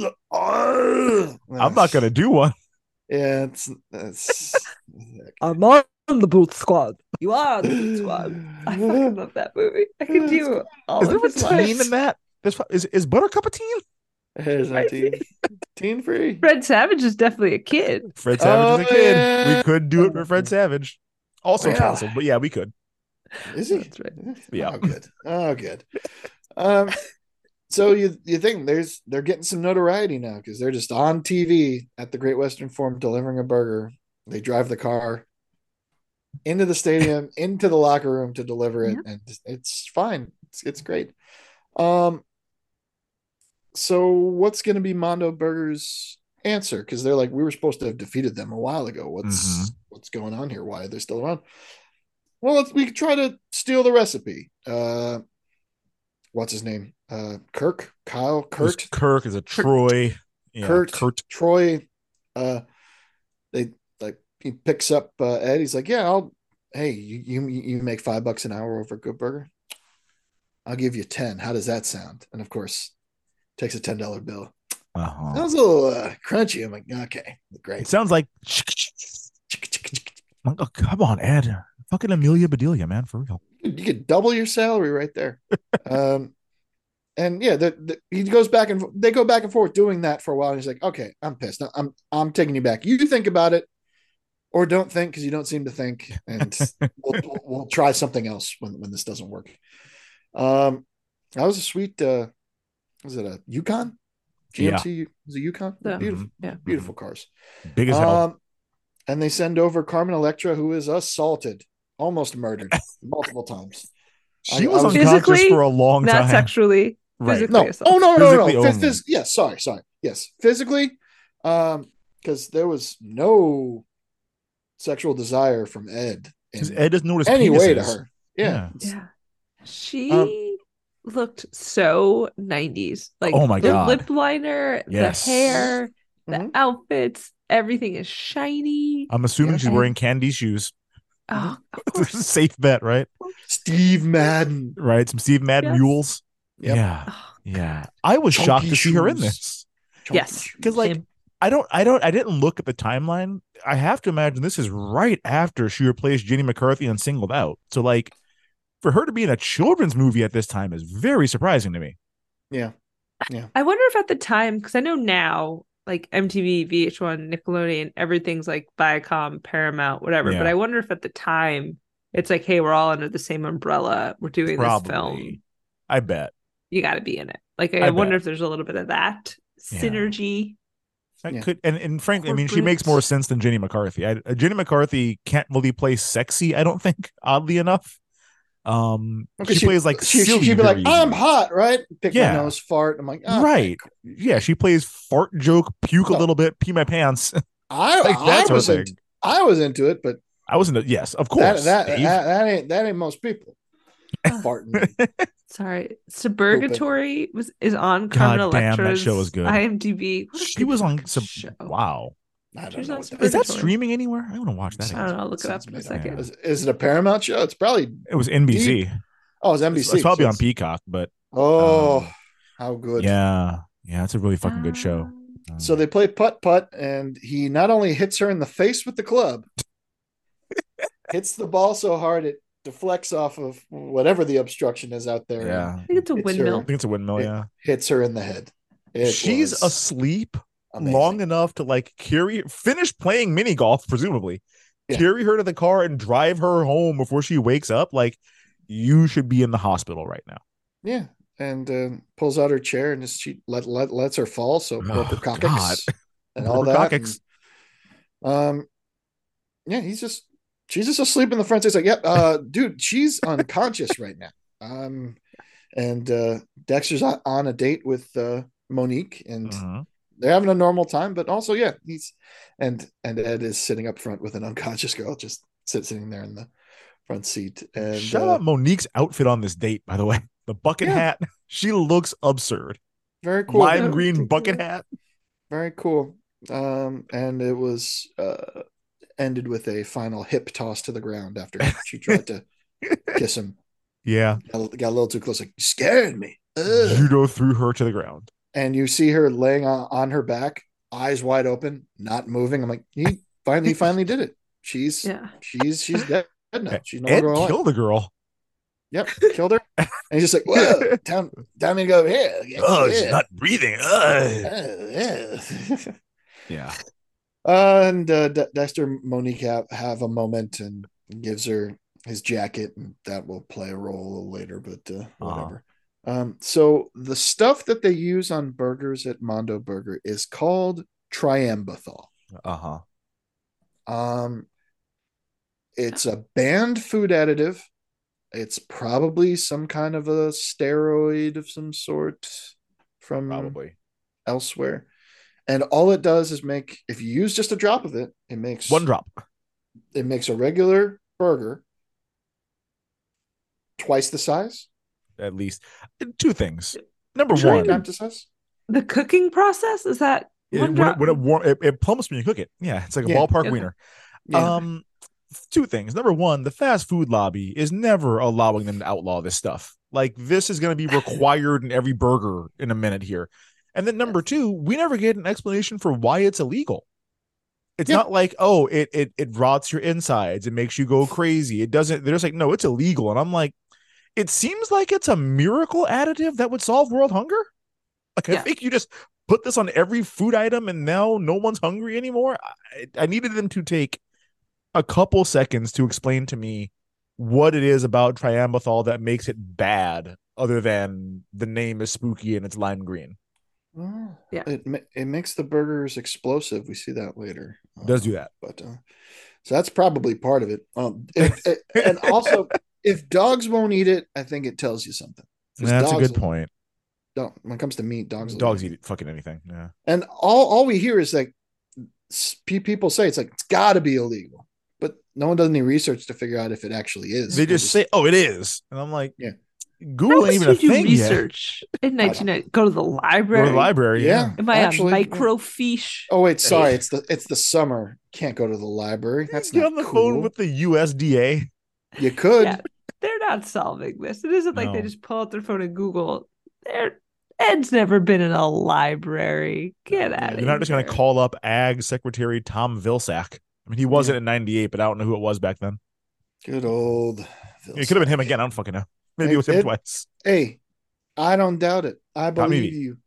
I'm not gonna do one. Yeah, it's I'm on the Boot Squad. You are the Boot Squad. I fucking love that movie. I could do all is of there his a teen lines. in that? Is Buttercup a teen? There's no teen free. Fred Savage is definitely a kid. Fred Savage is a kid. Yeah. We could do it for Fred Savage. Also canceled, but yeah, we could. Is he? That's right. Yeah. Oh, good. So you think they're getting some notoriety now because they're just on TV at the Great Western Forum delivering a burger. They drive the car into the stadium, into the locker room to deliver it, and it's fine. It's great. So what's going to be Mondo Burger's answer? Because they're like, we were supposed to have defeated them a while ago. What's going on here? Why are they still around? Well, we could try to steal the recipe. What's his name? Kurt. Kirk is a Troy. Yeah, Kurt. Troy. He picks up Ed. He's like, yeah, you make $5 an hour over Good Burger. I'll give you 10. How does that sound? And of course, takes a $10 bill. Sounds a little crunchy. I'm like, okay, great. It sounds like, oh, come on, Ed. Fucking Amelia Bedelia, man, for real. You could double your salary right there. And yeah, he goes back and they go back and forth doing that for a while. And he's like, okay, I'm pissed. I'm taking you back. You think about it, or don't think because you don't seem to think, and we'll try something else when this doesn't work. That was a sweet. Was it a Yukon? GMC was a Yukon. Beautiful, beautiful cars. Big as hell. And they send over Carmen Electra, who is assaulted, almost murdered multiple times. She was unconscious for a long time. Not sexually. Right. Physically assaulted. No. Yes, sorry. Yes, physically, because there was no sexual desire from Ed. Because Ed doesn't notice any way to penises. her. Yeah. She looked so 90s. Like, oh my God. The lip liner, the hair, the outfits, everything is shiny. I'm assuming she's wearing candy shoes. Oh, It's a safe bet, right? Steve Madden. Right? Some Steve Madden mules. Yep. Yeah. Yeah. I was shocked to see her in this. Yes. Because I didn't look at the timeline. I have to imagine this is right after she replaced Jenny McCarthy and Singled Out. So like for her to be in a children's movie at this time is very surprising to me. Yeah. Yeah. I wonder if at the time, because I know now, like MTV, VH1, Nickelodeon, everything's like Viacom, Paramount, whatever. Yeah. But I wonder if at the time it's like, hey, we're all under the same umbrella. We're doing this film. I bet. You got to be in it. Like, I wonder if there's a little bit of that synergy. Could and frankly, I mean, she makes more sense than Jenny McCarthy. Jenny McCarthy can't really play sexy, I don't think, oddly enough. She plays like she'd be like, I'm hot, right? Pick my nose, fart. I'm like, right. Yeah, she plays fart joke, puke a little bit, pee my pants. I was into it, but I wasn't. Yes, of course. That ain't most people. Farting. Sorry, Suburgatory is on Carmen Electra's that show was good. IMDb. She was on Wow. I don't know. Is that streaming anywhere? I want to watch that. I don't know. I'll look it up in a second. Is it a Paramount show? It's probably. It was NBC. Oh, it's NBC. It's probably on Peacock, but. Oh, how good! Yeah, it's a really fucking good show. So they play putt, and he not only hits her in the face with the club, hits the ball so hard it deflects off of whatever the obstruction is out there. Yeah, I think it's a windmill. I think it's a windmill. Yeah, hits her in the head. She's asleep long enough to finish playing mini golf, presumably. Carry her to the car and drive her home before she wakes up. Like, you should be in the hospital right now. Yeah, and pulls out her chair and just she lets her fall. So Burger God. Cockix and all Burger that. Cockix. Yeah, she's just asleep in the front seat. It's like, yep, dude, she's unconscious right now. And Dexter's on a date with Monique, and they're having a normal time. But also, yeah, and Ed is sitting up front with an unconscious girl, just sitting there in the front seat. And shout out Monique's outfit on this date, by the way. The bucket hat. She looks absurd. Very cool. Lime green bucket hat. Very cool. And it was ended with a final hip toss to the ground after she tried to kiss him. Yeah. Got a little too close. Like, you scared me. Judo threw her to the ground. And you see her laying on her back, eyes wide open, not moving. I'm like, he finally did it. She's dead now. She's no longer alive. Killed the girl. Yep, killed her. And he's just like, whoa, time me to go over here. She's not breathing. Yeah. And Dexter and Monique have a moment and gives her his jacket, and that will play a role a little later, but whatever. So the stuff that they use on burgers at Mondo Burger is called triambuthol. It's a banned food additive. It's probably some kind of a steroid of some sort from elsewhere. And all it does is if you use just a drop of it, it makes one drop. It makes a regular burger twice the size. At least. Two things. Number one, the cooking process is that it plumps when you cook it. Yeah, it's like a ballpark wiener. Yeah. Two things. Number one, the fast food lobby is never allowing them to outlaw this stuff. Like, this is going to be required in every burger in a minute here. And then number two, we never get an explanation for why it's illegal. It's not like, oh, it rots your insides. It makes you go crazy. It doesn't. They're just like, no, it's illegal. And I'm like, it seems like it's a miracle additive that would solve world hunger. Like, I think you just put this on every food item and now no one's hungry anymore. I needed them to take a couple seconds to explain to me what it is about triambuthol that makes it bad, other than the name is spooky and it's lime green. It makes the burgers explosive. We see that later. It does do that, but so that's probably part of it. And also, if dogs won't eat it, I think it tells you something. That's a good point. When it comes to meat, dogs eat fucking anything. Yeah, and all we hear is like people say it's got to be illegal. But no one does any research to figure out if it actually is. They just say, "Oh, it is," and I'm like, Google ain't even a thing research yet. In 1990, go to the library. Go to the library, yeah. Am I actually, a microfiche? Oh wait, sorry, it's the summer. Can't go to the library. That's Get not on the cool. phone with the USDA. You could. Yeah, they're not solving this. It isn't like they just pull out their phone and Google. Ed's never been in a library. Get out of here. They're not just going to call up Ag Secretary Tom Vilsack. I mean, he wasn't in '98, but I don't know who it was back then. Good old. It could have been him again. I don't fucking know. Maybe it was him twice. Hey, I don't doubt it. I believe you.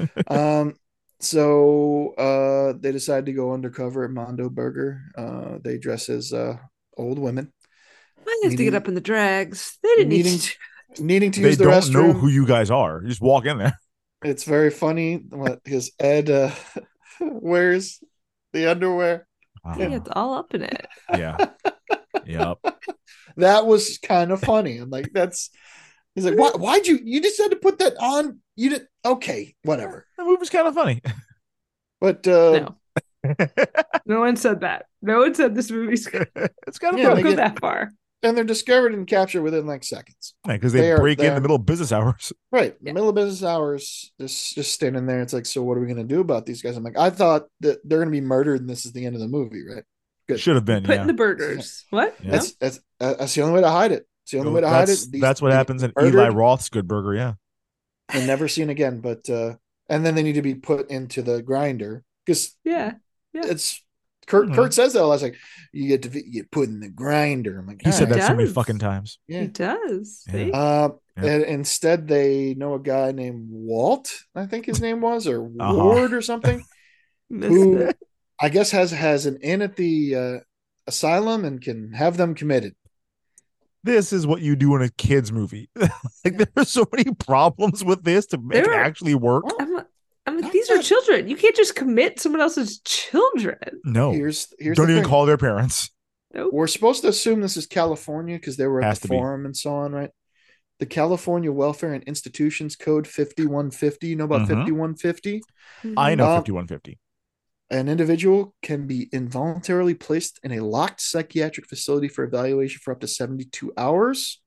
So they decide to go undercover at Mondo Burger. They dress as old women. I have to get up in the drags. They didn't needing to use the restroom. They don't know who you guys are. You just walk in there. It's very funny because Ed wears the underwear. He gets all up in it. Yeah. Yep. That was kind of funny. I'm like, he's like, why'd you just had to put that on? You didn't. Okay, whatever. The movie's kind of funny. But no one said that. No one said this movie's good. It's kind of don't go that far. And they're discovered and captured within like seconds. Yeah, because they break in the middle of business hours. Right. The middle of business hours, just standing there. It's like, so what are we going to do about these guys? I'm like, I thought that they're going to be murdered and this is the end of the movie, right? Good. Should have been. Put in the burgers. What? Yeah. That's the only way to hide it. It's the only way to hide it. That's what happens in Eli Roth's Good Burger, yeah. And never seen again. But and then they need to be put into the grinder. Because it's Kurt says that. I was like, you get put in the grinder. I'm like, he said that so many fucking times. Yeah. He does. Yeah. And instead, they know a guy named Walt, I think his name was, or Ward or something, who I guess has an in at the asylum and can have them committed. this is what you do in a kids movie. Like there are so many problems with this to make it actually work. I'm like, these are children. You can't just commit someone else's children. No. Here's don't even call their parents. Nope. We're supposed to assume this is California because they were at the forum and so on, right? The California Welfare and Institutions Code 5150. You know about 5150? I know 5150. An individual can be involuntarily placed in a locked psychiatric facility for evaluation for up to 72 hours.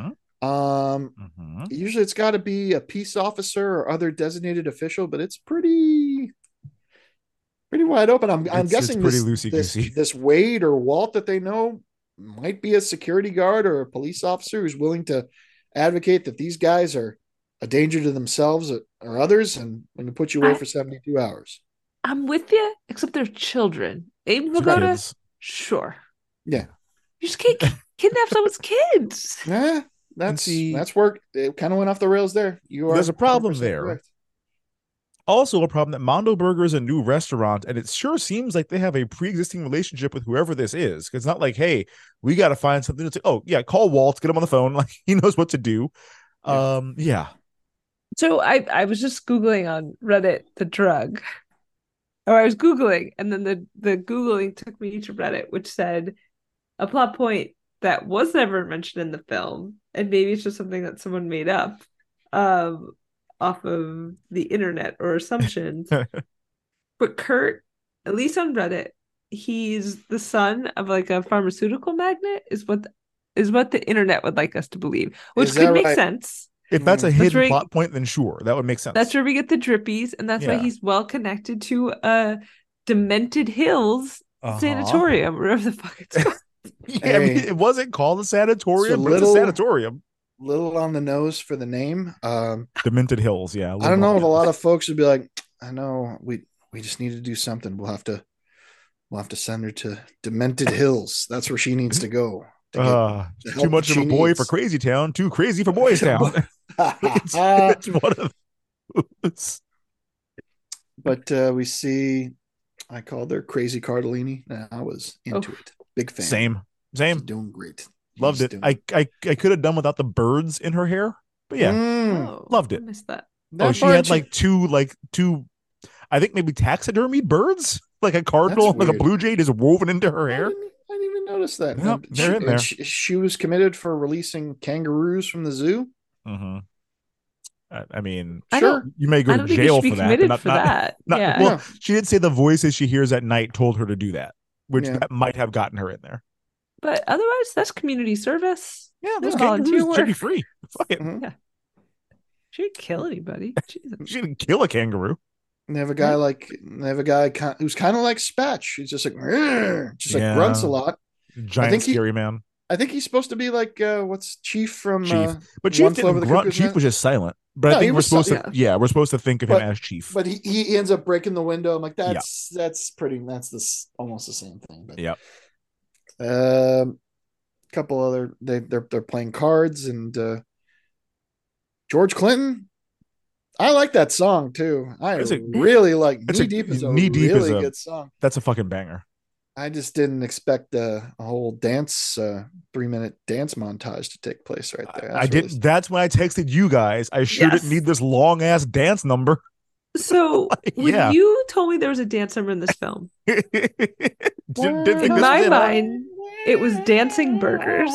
Usually it's got to be a peace officer or other designated official, but it's pretty wide open. I'm guessing this Wade or Walt that they know might be a security guard or a police officer who's willing to advocate that these guys are a danger to themselves or others and going to put you away for 72 hours. I'm with you, except they're children. Abe Vigoda, sure. Yeah. You just can't kidnap someone's kids. Yeah, that's work. It kind of went off the rails there. There's a problem there. Correct. Also a problem that Mondo Burger is a new restaurant, and it sure seems like they have a pre-existing relationship with whoever this is. It's not like, hey, we got to find something to say. Oh, yeah, call Walt, get him on the phone. Like he knows what to do. Yeah. So I was just Googling on Reddit the drug. Or I was Googling, and then the Googling took me to Reddit, which said a plot point that was never mentioned in the film, and maybe it's just something that someone made up. Off of the internet or assumptions. But Kurt, at least on Reddit, he's the son of like a pharmaceutical magnate is what the internet would like us to believe, which could make sense. If that's a hidden plot point, then sure, that would make sense. That's where we get the drippies, and that's why he's well connected to Demented Hills Sanatorium, whatever the fuck it's called. I mean, it wasn't called a sanatorium, but it's a sanatorium. Little on the nose for the name. Demented Hills, yeah. I don't know if a lot of folks would be like, I know we just need to do something. We'll have to send her to Demented Hills. That's where she needs to go. Too much of a boy for Crazy Town, too crazy for Boys Town. it's one of those. But we see, I called her Crazy Cardellini. I was into it. Big fan. Same. She's doing great. Loved it. I could have done without the birds in her hair, but yeah, loved it. I missed that. She had two, I think maybe taxidermy birds, like a cardinal, like a blue jay, is woven into her hair. I didn't even notice that. Yep, they're in there. She was committed for releasing kangaroos from the zoo. I mean, sure, you may go to jail for that. Well, she did say the voices she hears at night told her to do that, which that might have gotten her in there. But otherwise, that's community service. Yeah, those kangaroos should be free. Fuck it. Yeah. She didn't kill anybody. She didn't kill a kangaroo. And they have a guy who's kind of like Spatch. He's just like grunts a lot. Giant scary man. I think he's supposed to be like what's Chief from Chief. But Chief didn't grunt. Chief was just silent. But I think we're supposed to think of him as Chief. But he ends up breaking the window. I'm like, that's almost the same thing. But couple other they're playing cards, and George Clinton. I like that song too. Really like Knee Deep is a really good song. That's a fucking banger. I just didn't expect a whole dance 3-minute dance montage to take place right there. That's when I texted you guys. I didn't need this long ass dance number. So when you told me there was a dance number in this film, in my mind, it was Dancing Burgers.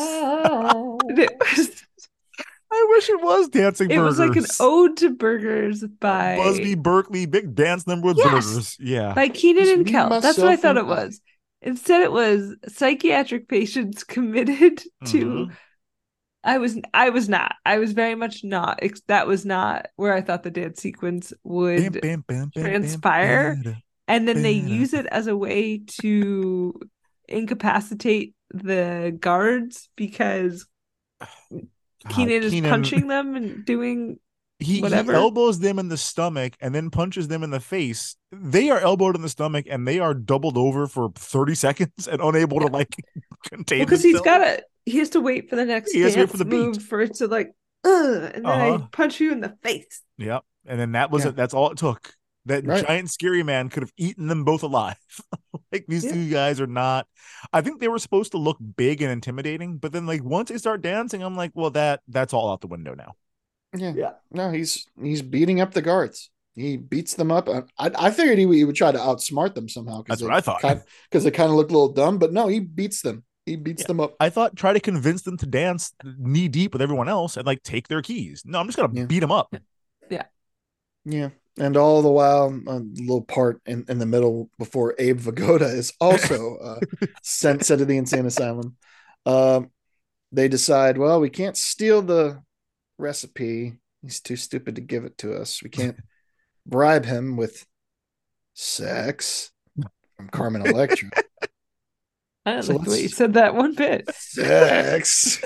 I wish it was Dancing Burgers. It was like an ode to burgers by Busby Berkeley, big dance number with burgers. Yeah. By Keenan and Kel. That's what I thought it was. Instead, it was psychiatric patients committed to. I was very much not. That was not where I thought the dance sequence would transpire. And then they use it as a way to incapacitate the guards because Keenan is punching them and doing whatever. He elbows them in the stomach and then punches them in the face. They are elbowed in the stomach and they are doubled over for 30 seconds and unable to contain because themselves. He has to wait for the next dance move for it to and then I punch you in the face. Yep. And then that's all it took. That giant scary man could have eaten them both alive. Like these two guys are not. I think they were supposed to look big and intimidating, but then like once they start dancing, I'm like, well, that's all out the window now. Yeah. No, he's beating up the guards. He beats them up. I figured he would try to outsmart them somehow. That's what I thought. Because they kind of looked a little dumb, but no, he beats them. He beats them up. I thought try to convince them to dance knee deep with everyone else and like take their keys. No, I'm just gonna beat them up. Yeah. And all the while, a little part in the middle before Abe Vigoda is also sent to the insane asylum. They decide, well, we can't steal the recipe. He's too stupid to give it to us. We can't bribe him with sex from Carmen Electra. I don't like the way you said that one bit. Sex.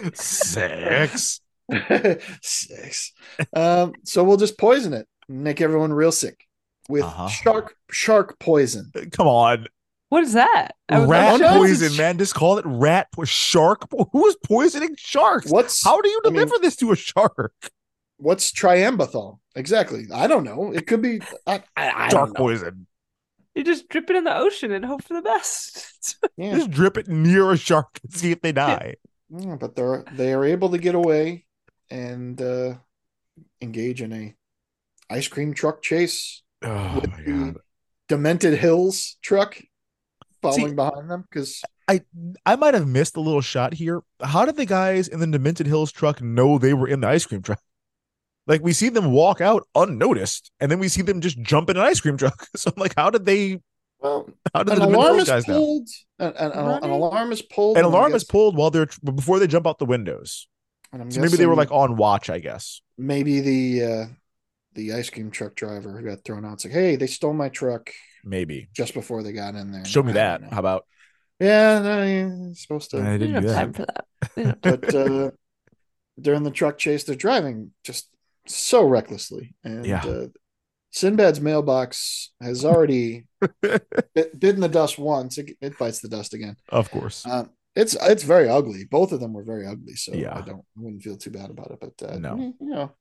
So we'll just poison it. Make everyone real sick with shark poison. Come on. What is that? Rat poison, man. Just call it shark. Who is poisoning sharks? How do you deliver this to a shark? What's triambathol? Exactly. I don't know. It could be shark poison. You just drip it in the ocean and hope for the best. Just drip it near a shark and see if they die. Yeah, but they are able to get away and engage in a ice cream truck chase with the Demented Hills truck following behind them. Because I might have missed a little shot here. How did the guys in the Demented Hills truck know they were in the ice cream truck? Like we see them walk out unnoticed, and then we see them just jump in an ice cream truck. So I'm like, how did they? Well, how did an the alarm Hills is guys pulled. know? An alarm is pulled. An alarm is pulled before they jump out the windows. So maybe they were like on watch. I guess maybe the ice cream truck driver who got thrown out. It's like, hey, they stole my truck. Maybe just before they got in there. Show me that. How about? Yeah, no, you're supposed to. I didn't have time for that. But during the truck chase, they're driving just so recklessly, and Sinbad's mailbox has already bitten the dust once. It bites the dust again. Of course. It's very ugly. Both of them were very ugly, so I wouldn't feel too bad about it. But no,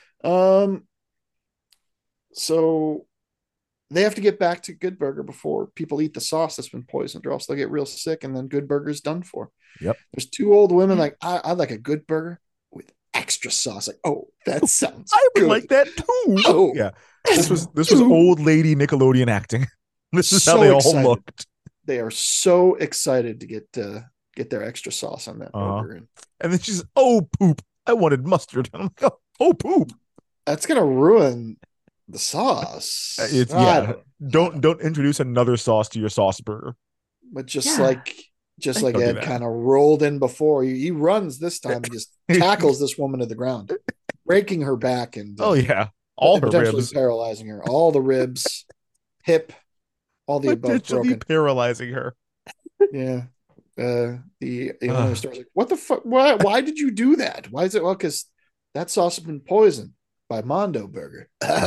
so they have to get back to Good Burger before people eat the sauce that's been poisoned, or else they'll get real sick, and then Good Burger's done for. Yep. There's two old women like, I'd like a Good Burger with extra sauce. Like, oh, that sounds I would good. like that too. Oh, yeah. This was old lady Nickelodeon acting. This is how they all looked. They are so excited to get their extra sauce on that burger. And then she's, oh poop, I wanted mustard. I'm like, oh poop. That's gonna ruin the sauce. Don't introduce another sauce to your sauce burger. But just like Ed kind of rolled in before, he runs this time and just tackles this woman to the ground, breaking her back and all her ribs, paralyzing her, all the ribs, hip, all the above broken, paralyzing her. Yeah. The owner of the store is like, what the fuck? Why did you do that? Why is it? Well, because that sauce has been poisoned by Mondo Burger.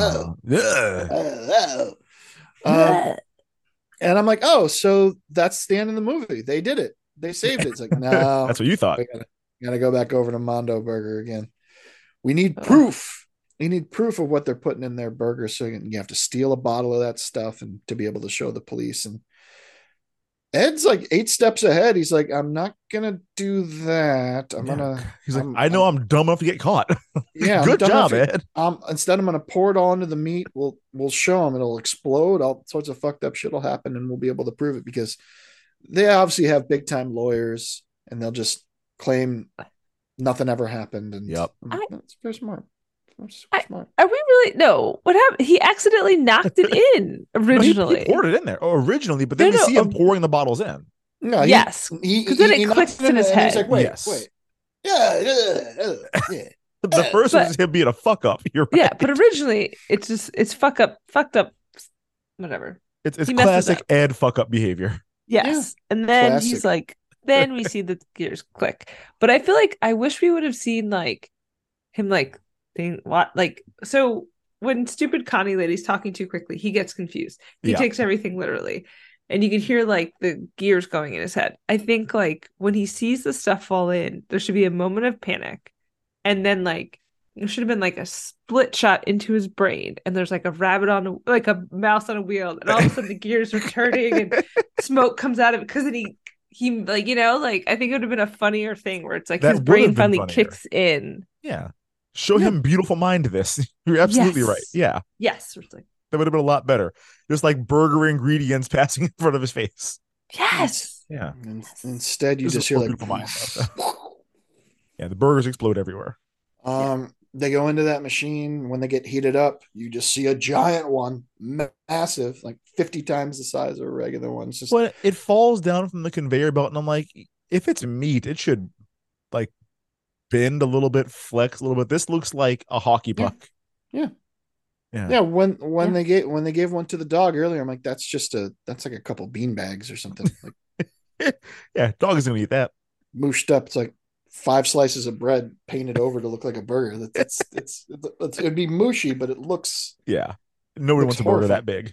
And I'm like, oh, so that's the end of the movie. They did it. They saved it. It's like, no. That's what you thought. We gotta go back over to Mondo Burger again. We need proof. We need proof of what they're putting in their burger. So you have to steal a bottle of that stuff and to be able to show the police. And Ed's like 8 steps ahead. He's like, I'm not gonna do that. He's like, I know I'm dumb enough to get caught. Yeah, good job, Ed. Instead, I'm gonna pour it all into the meat. We'll show them. It'll explode. All sorts of fucked up shit will happen, and we'll be able to prove it because they obviously have big time lawyers, and they'll just claim nothing ever happened. And that's very smart. Smart. Are we really? No. What happened? He accidentally knocked it in originally. He poured it in there originally, but then we see him pouring the bottles in. No, yes, because then it clicks in his head. He's like, wait. Yeah. The first one is him being a fuck up. You're right. Yeah, but originally it's fucked up, whatever. It's classic Ed fuck up behavior. Yes, and then he's like, then we see the gears click. But I feel like I wish we would have seen like him like. So when stupid Connie lady's talking too quickly, he gets confused. He takes everything literally, and you can hear like the gears going in his head. I think like when he sees the stuff fall in, there should be a moment of panic, and then like It should have been like a split shot into his brain, and there's like a a mouse on a wheel, and all of a sudden the gears are turning and smoke comes out of it because then he like, you know, like I think it would have been a funnier thing where it's like his brain finally kicks in. Yeah. Show him Beautiful Mind this. You're absolutely right. Yeah. Yes. That would have been a lot better. Just like burger ingredients passing in front of his face. Yes. Yeah. And instead, you just hear like, yeah, the burgers explode everywhere. They go into that machine. When they get heated up, you just see a giant one, massive, like 50 times the size of a regular one. It's just, well, it falls down from the conveyor belt, and I'm like, if it's meat, it should like bend a little bit, flex a little bit. This looks like a hockey puck. Yeah. When they gave one to the dog earlier, I'm like, that's like a couple bean bags or something. Like, yeah, dog is gonna eat that. Mooshed up. It's like 5 slices of bread painted over to look like a burger. It'd be mushy, but it looks. Yeah, nobody wants a burger that big.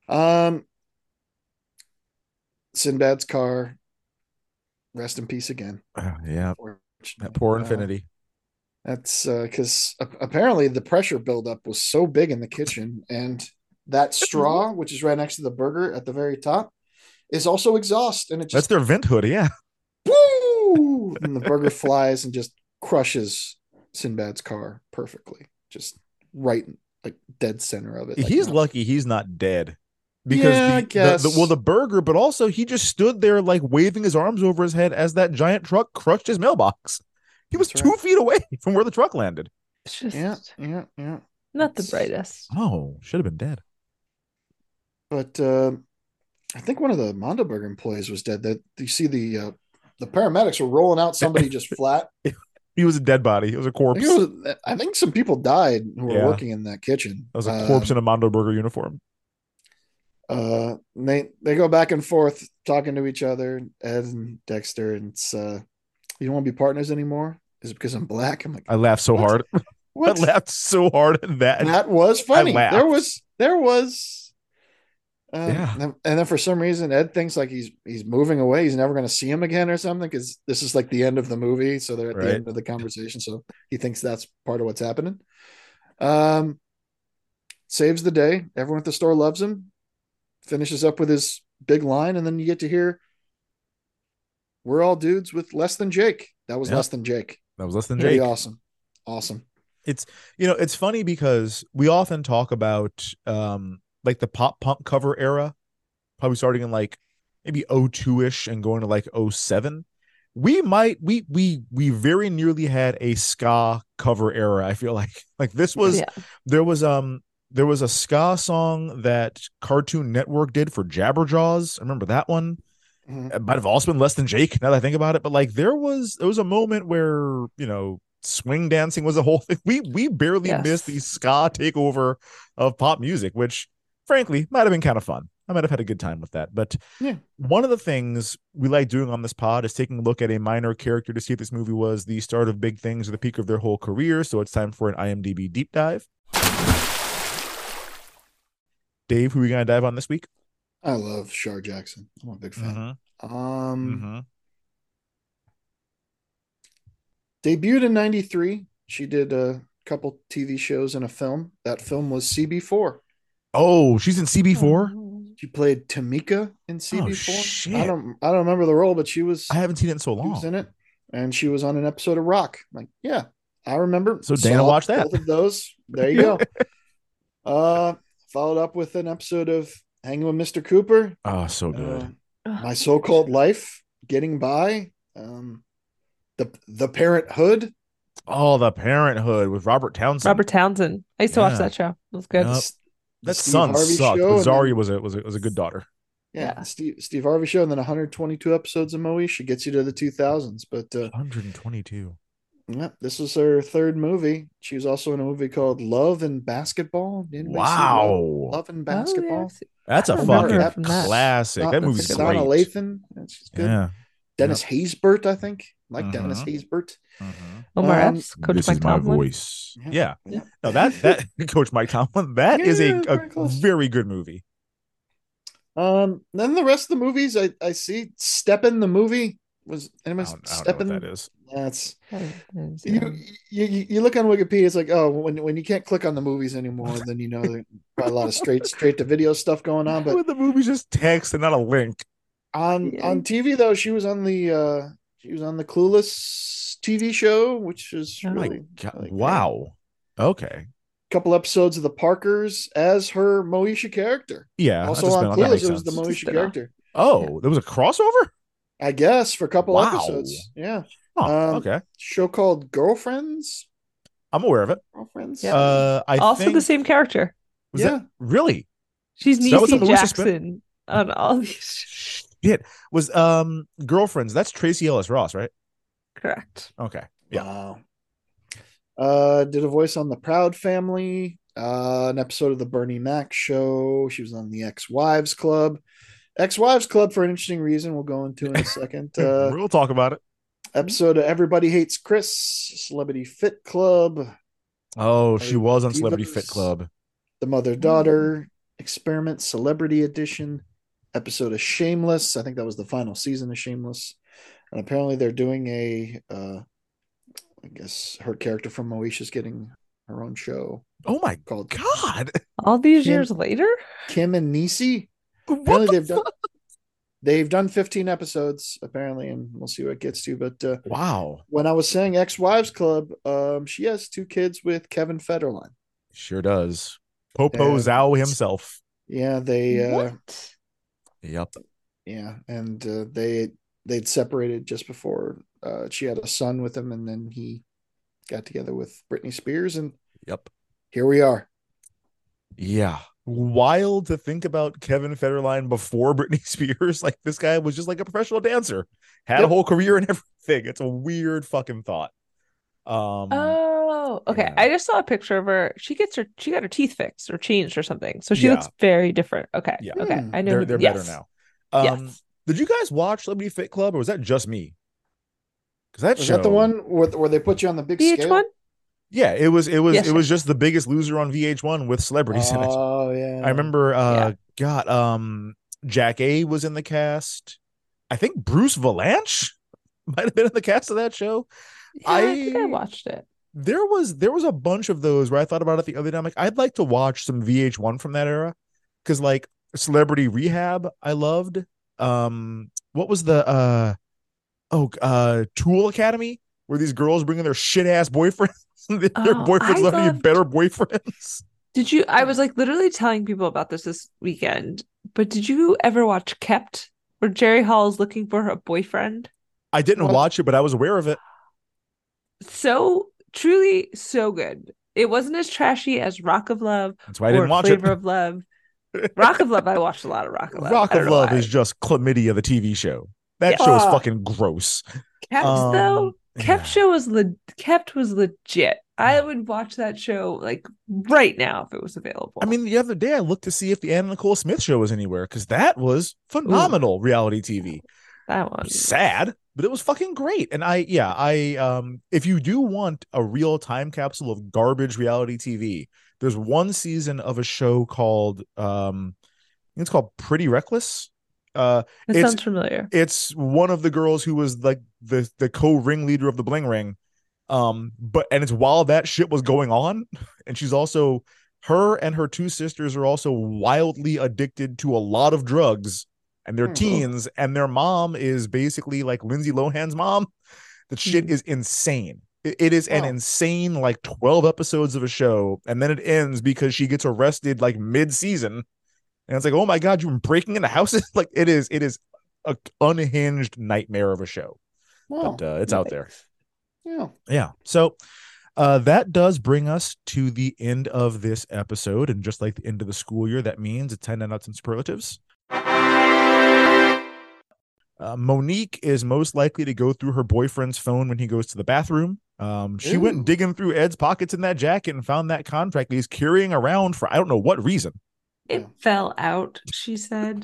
Sinbad's car. Rest in peace again. Yeah, that poor Infinity. That's because apparently the pressure buildup was so big in the kitchen, and that straw, which is right next to the burger at the very top, is also exhaust, and that's their vent hood. Yeah. Woo! And the burger flies and just crushes Sinbad's car perfectly, just right like dead center of it. He's lucky he's not dead. Because the burger, but also he just stood there like waving his arms over his head as that giant truck crushed his mailbox. He was 2 feet away from where the truck landed. It's just yeah. Not the brightest. Oh, should have been dead. But I think one of the Mondo Burger employees was dead. That you see the paramedics were rolling out somebody just flat. He was a dead body. It was a corpse. I think some people died who were working in that kitchen. It was a corpse in a Mondo Burger uniform. They go back and forth talking to each other, Ed and Dexter, and it's you don't want to be partners anymore? Is it because I'm black? I'm like, I laughed so hard. What? I laughed so hard at that. That was funny. There was and then for some reason Ed thinks like he's moving away. He's never going to see him again or something, because this is like the end of the movie, so they're at the end of the conversation. So he thinks that's part of what's happening. Saves the day. Everyone at the store loves him. Finishes up with his big line, and then you get to hear, "We're all dudes with less than Jake." That was less than Jake. That was less than Pretty Jake. Awesome. It's it's funny because we often talk about like the pop punk cover era, probably starting in like maybe 02-ish and going to like 07. We very nearly had a ska cover era. I feel like this was there was a ska song that Cartoon Network did for Jabberjaws. I remember that one. Mm-hmm. It might have also been Less Than Jake, now that I think about it. But like there was a moment where, swing dancing was a whole thing. We barely missed the ska takeover of pop music, which frankly might have been kind of fun. I might have had a good time with that. But one of the things we like doing on this pod is taking a look at a minor character to see if this movie was the start of big things or the peak of their whole career. So it's time for an IMDb deep dive. Dave, who are we going to dive on this week? I love Shar Jackson. I'm a big fan. Debuted in 93. She did a couple TV shows and a film. That film was CB4. Oh, she's in CB4? She played Tamika in CB4. Oh, shit. I don't remember the role, but she was. I haven't seen it in so long. She was in it, and she was on an episode of Rock. I'm like, yeah, I remember. So Dana watched that. Both of those. There you go. Followed up with an episode of Hanging with Mr. Cooper. Oh, so good. My So-Called Life, Getting By, the Parenthood. Oh, The Parenthood with Robert Townsend. I used to watch that show. It was good. Yep. That son sucked, but Zari was a good daughter. Yeah. Steve Harvey show, and then 122 episodes of Moesha. She gets you to the 2000s. But 122. Yeah, this was her third movie. She was also in a movie called Love and Basketball. Wow. Love and Basketball. That's a fucking classic. That movie's great. Donna Lathan. She's good. Yeah. Dennis Haysbert, I think. Dennis Haysbert. Omar Epps, Coach this Mike is my Tomlin. voice. Yeah. No, that Coach Mike Tomlin, that is a very good movie. Then the rest of the movies I see. Step in the movie. Was anyone I don't know stepping? what that is. That's you look on Wikipedia. It's like, oh, when you can't click on the movies anymore, then you know there's probably a lot of straight to video stuff going on. But the movie's just text and not a link. On TV though, she was on the Clueless TV show, which is really wow. Okay. Couple episodes of the Parkers as her Moesha character. Yeah. Also on Clueless, it was the Moesha character. Oh, there was a crossover? I guess for a couple episodes. Yeah. Okay. Show called Girlfriends. I'm aware of it. Girlfriends. Yeah. Also think... the same character. Was that really? She's Niecy Jackson on all these. Shit. Was Girlfriends? That's Tracy Ellis Ross, right? Correct. Okay. Yeah. Wow. Did a voice on The Proud Family. An episode of the Bernie Mac show. She was on the Ex-Wives Club. Ex-Wives Club for an interesting reason we'll go into in a second. We'll talk about it. Episode of Everybody Hates Chris, Celebrity Fit Club. Oh, she was on Celebrity Fit Club. The Mother-Daughter Experiment Celebrity Edition. Episode of Shameless. I think that was the final season of Shameless. And apparently they're doing I guess her character from Moesha's getting her own show. Oh my God. All these years later? Kim and Niecy. Apparently they've done 15 episodes apparently, and we'll see what it gets to. But wow, when I was saying Ex-Wives Club, she has 2 kids with Kevin Federline. Sure does. Popo Zhao himself. Yeah, they what? Yep. Yeah, and they'd separated just before she had a son with him, and then he got together with Britney Spears, and here we are. Yeah. Wild to think about Kevin Federline before Britney Spears. Like, this guy was just like a professional dancer, had a whole career and everything. It's a weird fucking thought. Oh, okay. Yeah. I just saw a picture of her. She got her teeth fixed or changed or something, so she looks very different. Okay, okay. I know they're better now. Yes. Did you guys watch Celebrity Fit Club, or was that just me? Because that was that the one where they put you on the big VH1? Scale? Yeah, it was just The Biggest Loser on VH1 with celebrities in it. Oh yeah. I remember Jack A was in the cast. I think Bruce Valanche might have been in the cast of that show. Yeah, I think I watched it. There was a bunch of those where I thought about it the other day. I'm like, I'd like to watch some VH1 from that era. Because like Celebrity Rehab, I loved. What was the Tool Academy, where these girls bring in their shit ass boyfriends? Their boyfriends let you better boyfriends. Did you? I was like literally telling people about this weekend. But did you ever watch Kept, where Jerry Hall is looking for a boyfriend? I didn't watch it, but I was aware of it. So truly, so good. It wasn't as trashy as Rock of Love. That's why I didn't watch Flavor of Love. Rock of Love. I watched a lot of Rock of Love. Rock of Love is just chlamydia, the TV show. That show is fucking gross. Kept though. Kept was legit. I would watch that show like right now if it was available. I mean, the other day I looked to see if the Anna Nicole Smith show was anywhere, because that was phenomenal reality TV. That one sad, but it was fucking great. And I if you do want a real time capsule of garbage reality TV, there's one season of a show called I think it's called Pretty Reckless. It sounds familiar. It's one of the girls who was like the co-ringleader of the Bling Ring. And it's while that shit was going on, and she's also, her and her 2 sisters are also wildly addicted to a lot of drugs, and they're teens, and their mom is basically like Lindsay Lohan's mom. The shit is insane. It is an insane like 12 episodes of a show, and then it ends because she gets arrested like mid-season. And it's like, oh my God, you've been breaking into houses. Like it is a unhinged nightmare of a show. But it's out there. Yeah. So that does bring us to the end of this episode. And just like the end of the school year, that means it's 10 nuts and superlatives. Monique is most likely to go through her boyfriend's phone when he goes to the bathroom. She went digging through Ed's pockets in that jacket and found that contract that he's carrying around for I don't know what reason. It fell out, she said.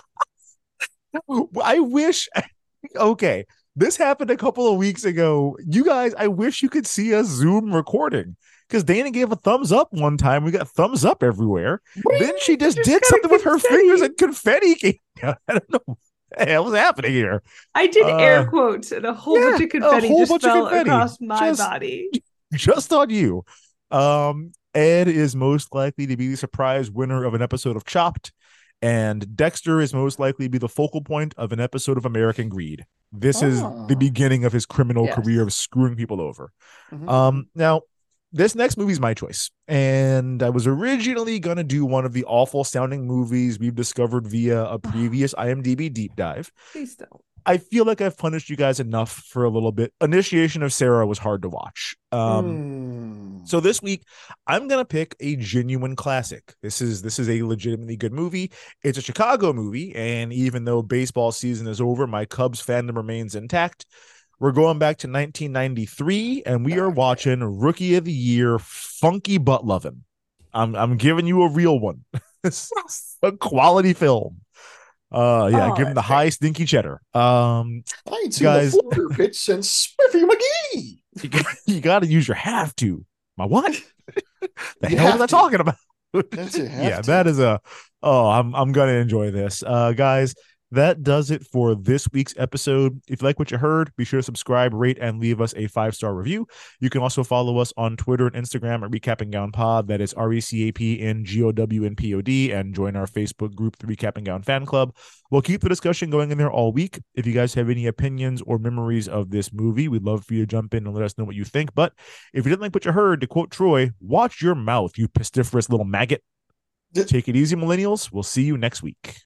I wish. Okay, this happened a couple of weeks ago. You guys, I wish you could see a Zoom recording, because Dana gave a thumbs up one time. We got thumbs up everywhere. Then she just did something with her fingers and confetti came out. I don't know. hell is happening here? I did air quotes and a whole bunch of confetti just fell across my body. Just on you. Ed is most likely to be the surprise winner of an episode of Chopped, and Dexter is most likely to be the focal point of an episode of American Greed. This is the beginning of his criminal career of screwing people over. Now, this next movie is my choice, and I was originally going to do one of the awful sounding movies we've discovered via a previous IMDb deep dive. Please don't. I feel like I've punished you guys enough for a little bit. Initiation of Sarah was hard to watch. So this week, I'm going to pick a genuine classic. This is a legitimately good movie. It's a Chicago movie, and even though baseball season is over, my Cubs fandom remains intact. We're going back to 1993, and we are watching Rookie of the Year, Funky Butt Lovin'. I'm giving you a real one. A quality film. Give him the high stinky cheddar. I ain't seen the floater pitch since Spiffy McGee. You got to use your have to. My what? The hell was I talking about? That is I'm gonna enjoy this, guys. That does it for this week's episode. If you like what you heard, be sure to subscribe, rate, and leave us a 5-star review. You can also follow us on Twitter and Instagram at Recapping Gown Pod. That is RECAPNGOWNPOD, and join our Facebook group, the Recapping Gown Fan Club. We'll keep the discussion going in there all week. If you guys have any opinions or memories of this movie, we'd love for you to jump in and let us know what you think. But if you didn't like what you heard, to quote Troy, watch your mouth, you pestiferous little maggot. Take it easy, millennials. We'll see you next week.